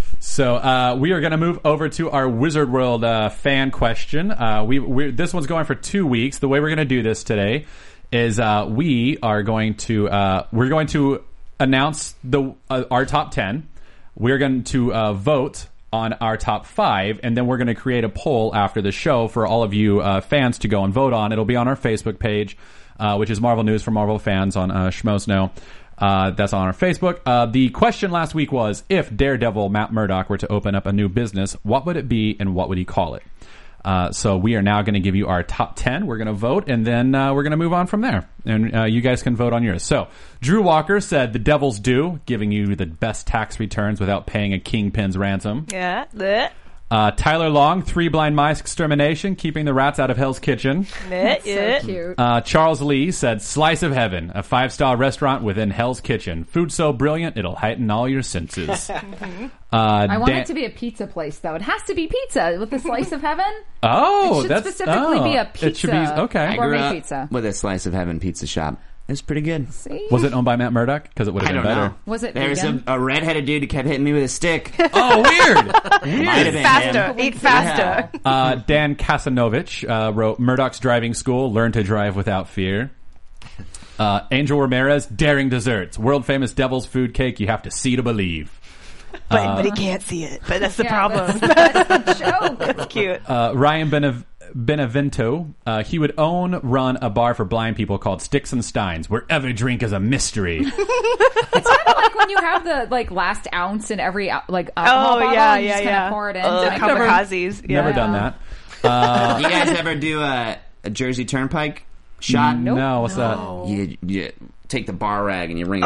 So uh, we are going to move over to our Wizard World uh, fan question. Uh, we we this one's going for two weeks. The way we're going to do this today is uh, we are going to uh, we're going to announce the uh, our top ten. We're going to uh, vote on our top five, and then we're going to create a poll after the show for all of you uh, fans to go and vote on. It'll be on our Facebook page, uh, which is Marvel News for Marvel fans on uh, Schmoes Know. Uh, that's on our Facebook. Uh, the question last week was, if Daredevil Matt Murdock were to open up a new business, what would it be and what would he call it? Uh, so we are now going to give you our top ten. We're going to vote, and then uh, we're going to move on from there. And uh, you guys can vote on yours. So Drew Walker said The Devil's Due, giving you the best tax returns without paying a kingpin's ransom. Yeah. bleh, Uh, Tyler Long, Three Blind Mice Extermination, keeping the rats out of Hell's Kitchen. bleh, So yeah. cute. Uh, Charles Lee said Slice of Heaven, a five-star restaurant within Hell's Kitchen. Food so brilliant, it'll heighten all your senses. uh, I want Dan- it to be a pizza place, though. It has to be pizza with a slice of heaven. Oh, It should that's specifically oh, be a It should be pizza. okay. I Gourmet grew up pizza. with a Slice of Heaven pizza shop. It's pretty good. See? Was it owned by Matt Murdock? Because it would I have don't been better. know. Was it There was a, vegan? a redheaded dude who kept hitting me with a stick. Oh, weird. Might have been Faster. him. Eat faster. Uh, Dan Kasanovich uh, wrote Murdoch's Driving School, Learn to Drive Without Fear. Uh, Angel Ramirez, Daring Desserts, world famous devil's food cake you have to see to believe. But, but he can't see it. But that's the Yeah, problem. That's the joke. That's cute. Uh, Ryan Benev- Benevento, uh, he would own, run a bar for blind people called Sticks and Steins, where every drink is a mystery. It's kind of like when you have the like last ounce in every uh, like alcohol Oh, bottle, yeah, and you yeah, just yeah. kind of pour it in. Uh, to make it- kamikazes. Yeah. Never done that. You guys ever do a, a Jersey Turnpike shot? No, what's that? You, you take the bar rag and you wring it Oh,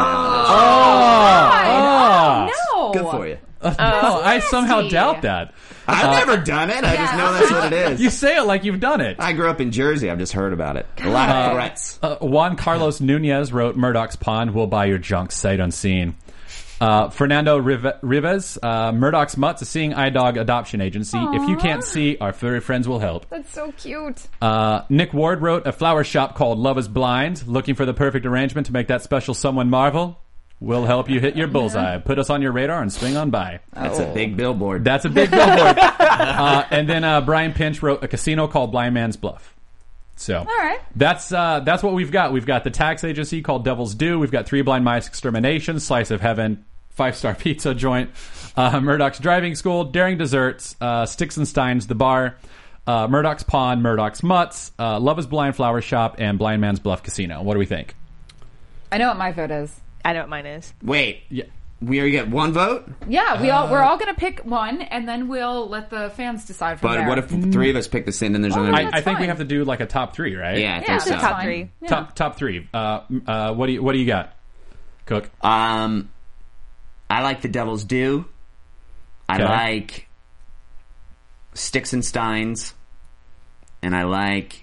Oh, no. Good for you. no, I somehow nasty. doubt that. I've never done it. I just know that's what it is. You say it like you've done it. I grew up in Jersey. I've just heard about it. A lot of threats. Uh, Juan Carlos Nunez wrote Murdoch's Pond, We'll Buy Your Junk Sight Unseen. Uh, Fernando Rive- Rivas, uh, Murdoch's Mutts, a seeing eye dog adoption agency. If you can't see, our furry friends will help. That's so cute. Uh, Nick Ward wrote a flower shop called Love is Blind, looking for the perfect arrangement to make that special someone marvel. We'll help you hit your bullseye. Put us on your radar and swing on by. That's a big billboard. That's a big billboard. uh, and then uh, Brian Pinch wrote a casino called Blind Man's Bluff. So All right. that's uh, that's what we've got. We've got the tax agency called Devil's Due. We've got Three Blind Mice Extermination, Slice of Heaven, Five Star Pizza Joint, uh, Murdoch's Driving School, Daring Desserts, uh, Sticks and Steins, The Bar, uh, Murdoch's Pond, Murdoch's Mutts, uh, Love is Blind Flower Shop, and Blind Man's Bluff Casino. What do we think? I know what my vote is. I know what mine is. Wait. Yeah. We already get one vote? Yeah, we all we're all gonna pick one, and then we'll let the fans decide from But there. what if three of us pick the sin and there's Oh, only... yeah. I, That's I think we fine. have to do like a top three, right? Yeah, I Yeah, think so. that's Top fine. three. Yeah. Top top three. Uh, uh, what do you what do you got, Cook? Um, I like the Devil's Due. I Okay. like Sticks and Steins. And I like...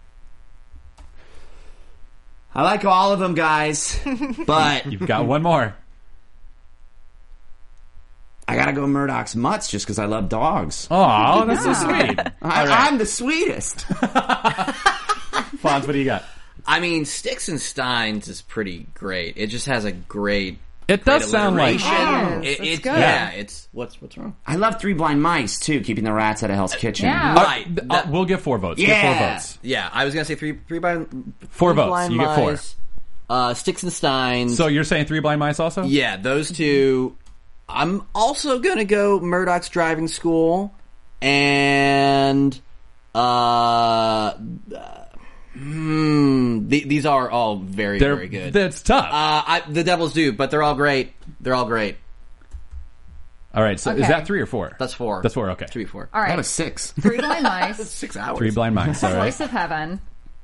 I like all of them, guys. But You've got one more. I gotta go Murdoch's Mutts just because I love dogs. Oh, that's so sweet. I, I'm the sweetest. Fonz, what do you got? I mean, Sticks and Steins is pretty great. It just has a great. It does great sound like alliteration. Yes, It- it's it's good. yeah. It's what's what's wrong? I love Three Blind Mice, too, keeping the rats out of Hell's Kitchen. Yeah. Right. Uh, th- That- uh, we'll get four votes. Get Yeah. four votes. Yeah, I was gonna say three three by Four three votes. blind You get four. mice, Uh, Sticks and Steins. So you're saying Three Blind Mice also? yeah, those two. I'm also gonna go Murdoch's Driving School and uh, uh hmm, th- these are all very They're, very good. That's tough. uh, I, the Devil's Due, but they're all great. They're all great. All right. So Okay. is that three or four? That's four. That's four. Okay. Three four. all That right, was six. Three Blind Mice, Six hours. Three Blind Mice. All right. Slice of Heaven,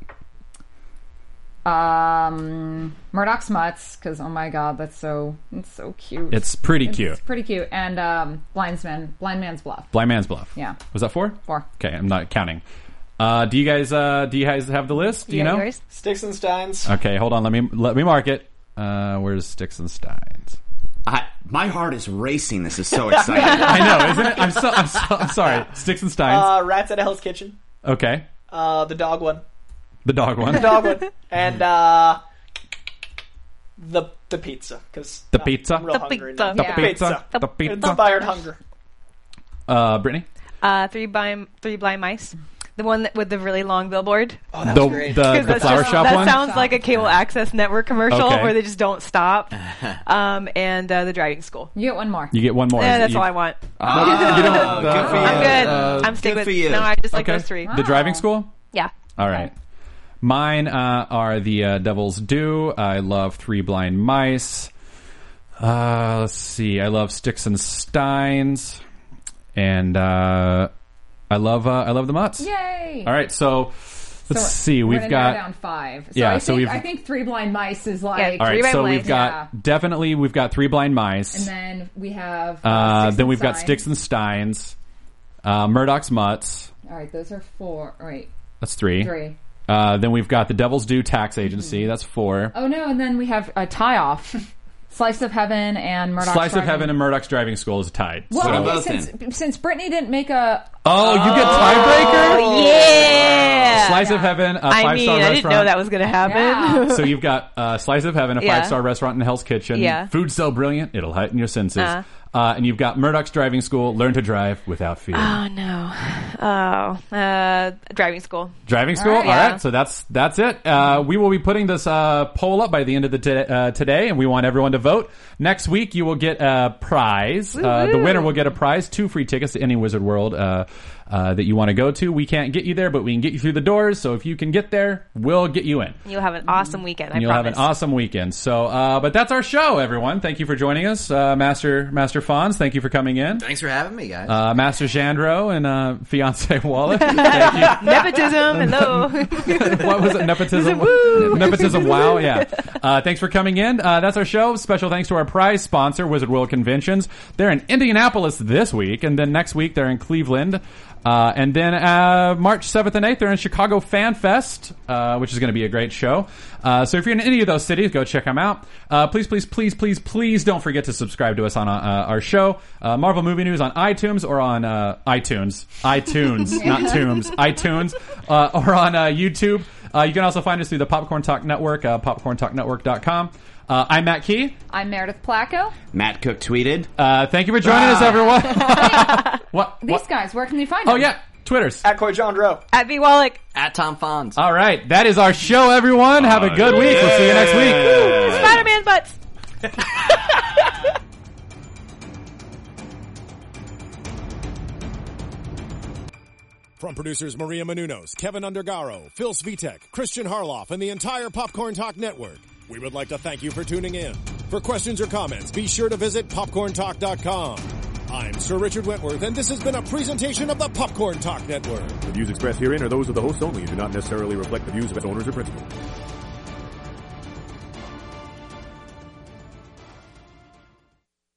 um, Murdoch's Mutts, because oh my god, that's so it's so cute. It's pretty cute. It's pretty cute, and um, Blindsman, Blind Man's Bluff. Blind Man's Bluff. Yeah. Was that four? Four. Okay, I'm not counting. Uh, do you guys? Uh, do you guys have the list? Do you Yeah, know? yours? Sticks and Steins. Okay, hold on. Let me let me mark it. Uh, where's Sticks and Steins? I, my heart is racing. This is so exciting. I know, isn't it? I'm so I'm, so, I'm sorry. Sticks and Steins. Uh, Rats out of Hell's Kitchen. Okay, Uh, the dog one. the dog one. The dog one. And uh, the the pizza. Cause The pizza? I'm real The hungry pizza. now. The Yeah. pizza. The It's pizza. inspired hunger. Uh, Brittany. Uh, three blind, three blind mice. The one that, with the really long billboard. Oh, that The was great. the, 'Cause the that's flower just- shop that one. sounds like a cable access network commercial Okay. where they just don't stop. Um, and uh, the driving school. You get one more. You get one more. Yeah, that's You- all I want. Oh, good for you. I'm good. uh, I'm sticking good with for you. No, I just like Okay. those three. The driving school. Yeah. All right. Mine uh, are the uh, Devil's Due. I love Three Blind Mice. Uh, let's see. I love Sticks and Steins, and uh, I love uh, I love the Mutts. Yay! All right, so let's So see. we're We've gonna narrow got down five. So Yeah, I so think, we've- I think Three Blind Mice is like. Yeah, all right. Three Blind So Mice. we've got Yeah. definitely we've got Three Blind Mice. And then we have. Uh, uh, Sticks then and we've got Steins. Sticks and Steins, uh, Murdoch's Mutts. All right, those are four. All right, That's three. three. Uh, then we've got the Devil's Due Tax Agency. That's four. Oh no, and then we have a tie off. Slice of Heaven and Murdoch's Slice of Driving- Heaven and Murdoch's Driving School is tied. Well, So- I'm okay, both since since Brittany didn't make a oh, you get tiebreaker. Yeah. Yeah. Slice of Heaven, a I five-star mean, I restaurant. didn't know that was going to happen. Yeah. So you've got uh, Slice of Heaven, a Yeah. five-star restaurant in Hell's Kitchen. Yeah. Food so brilliant, it'll heighten your senses. Uh. Uh, and you've got Murdoch's Driving School, Learn to Drive Without Fear. Oh no! Oh, uh, driving school. Driving school? All All right. right. Yeah. So that's that's it. Uh, we will be putting this uh, poll up by the end of the t- uh, today, and we want everyone to vote. Next week, you will get a prize. Uh, the winner will get a prize, two free tickets to any Wizard World uh, uh, that you want to go to. We can't get you there, but we can get you through the doors. So if you can get there, we'll get you in. You'll have an awesome weekend. I And you'll promise. have an awesome weekend. So, uh, but that's our show, everyone. Thank you for joining us, uh, Master Master Fonz. Thank you for coming in, Thanks for having me, guys. uh, Master Chandro and uh, fiance Wallach. Thank you. Nepotism. Hello. What was it? Nepotism. Nepotism. Wow. Yeah. Uh, thanks for coming in. Uh, that's our show. Special thanks to our prize sponsor, Wizard World Conventions. They're in Indianapolis this week, and then next week they're in Cleveland. Uh, and then uh, March seventh and eighth, they're in Chicago Fan Fest, uh, which is going to be a great show. Uh, so if you're in any of those cities, go check them out. Uh, please, please, please, please, please don't forget to subscribe to us on uh, our show, uh, Marvel Movie News on iTunes or on uh, iTunes. iTunes, not Tombs. iTunes. Uh, or on uh, YouTube. Uh, you can also find us through the Popcorn Talk Network, uh, popcorn talk network dot com. Uh, I'm Matt Key. I'm Meredith Placco. Matt Cook tweeted. Uh, thank you for joining us, everyone. what? These what? guys, where can they find Oh, them? yeah. Twitters. At Coy John Rowe. At V Wallach. At Tom Fonz. All right. That is our show, everyone. Have a good week. We'll see you next week. Spider-Man butts. From producers Maria Menounos, Kevin Undergaro, Phil Svitek, Christian Harloff, and the entire Popcorn Talk Network, we would like to thank you for tuning in. For questions or comments, be sure to visit popcorn talk dot com. I'm Sir Richard Wentworth, and this has been a presentation of the Popcorn Talk Network. The views expressed herein are those of the hosts only and do not necessarily reflect the views of its owners or principals.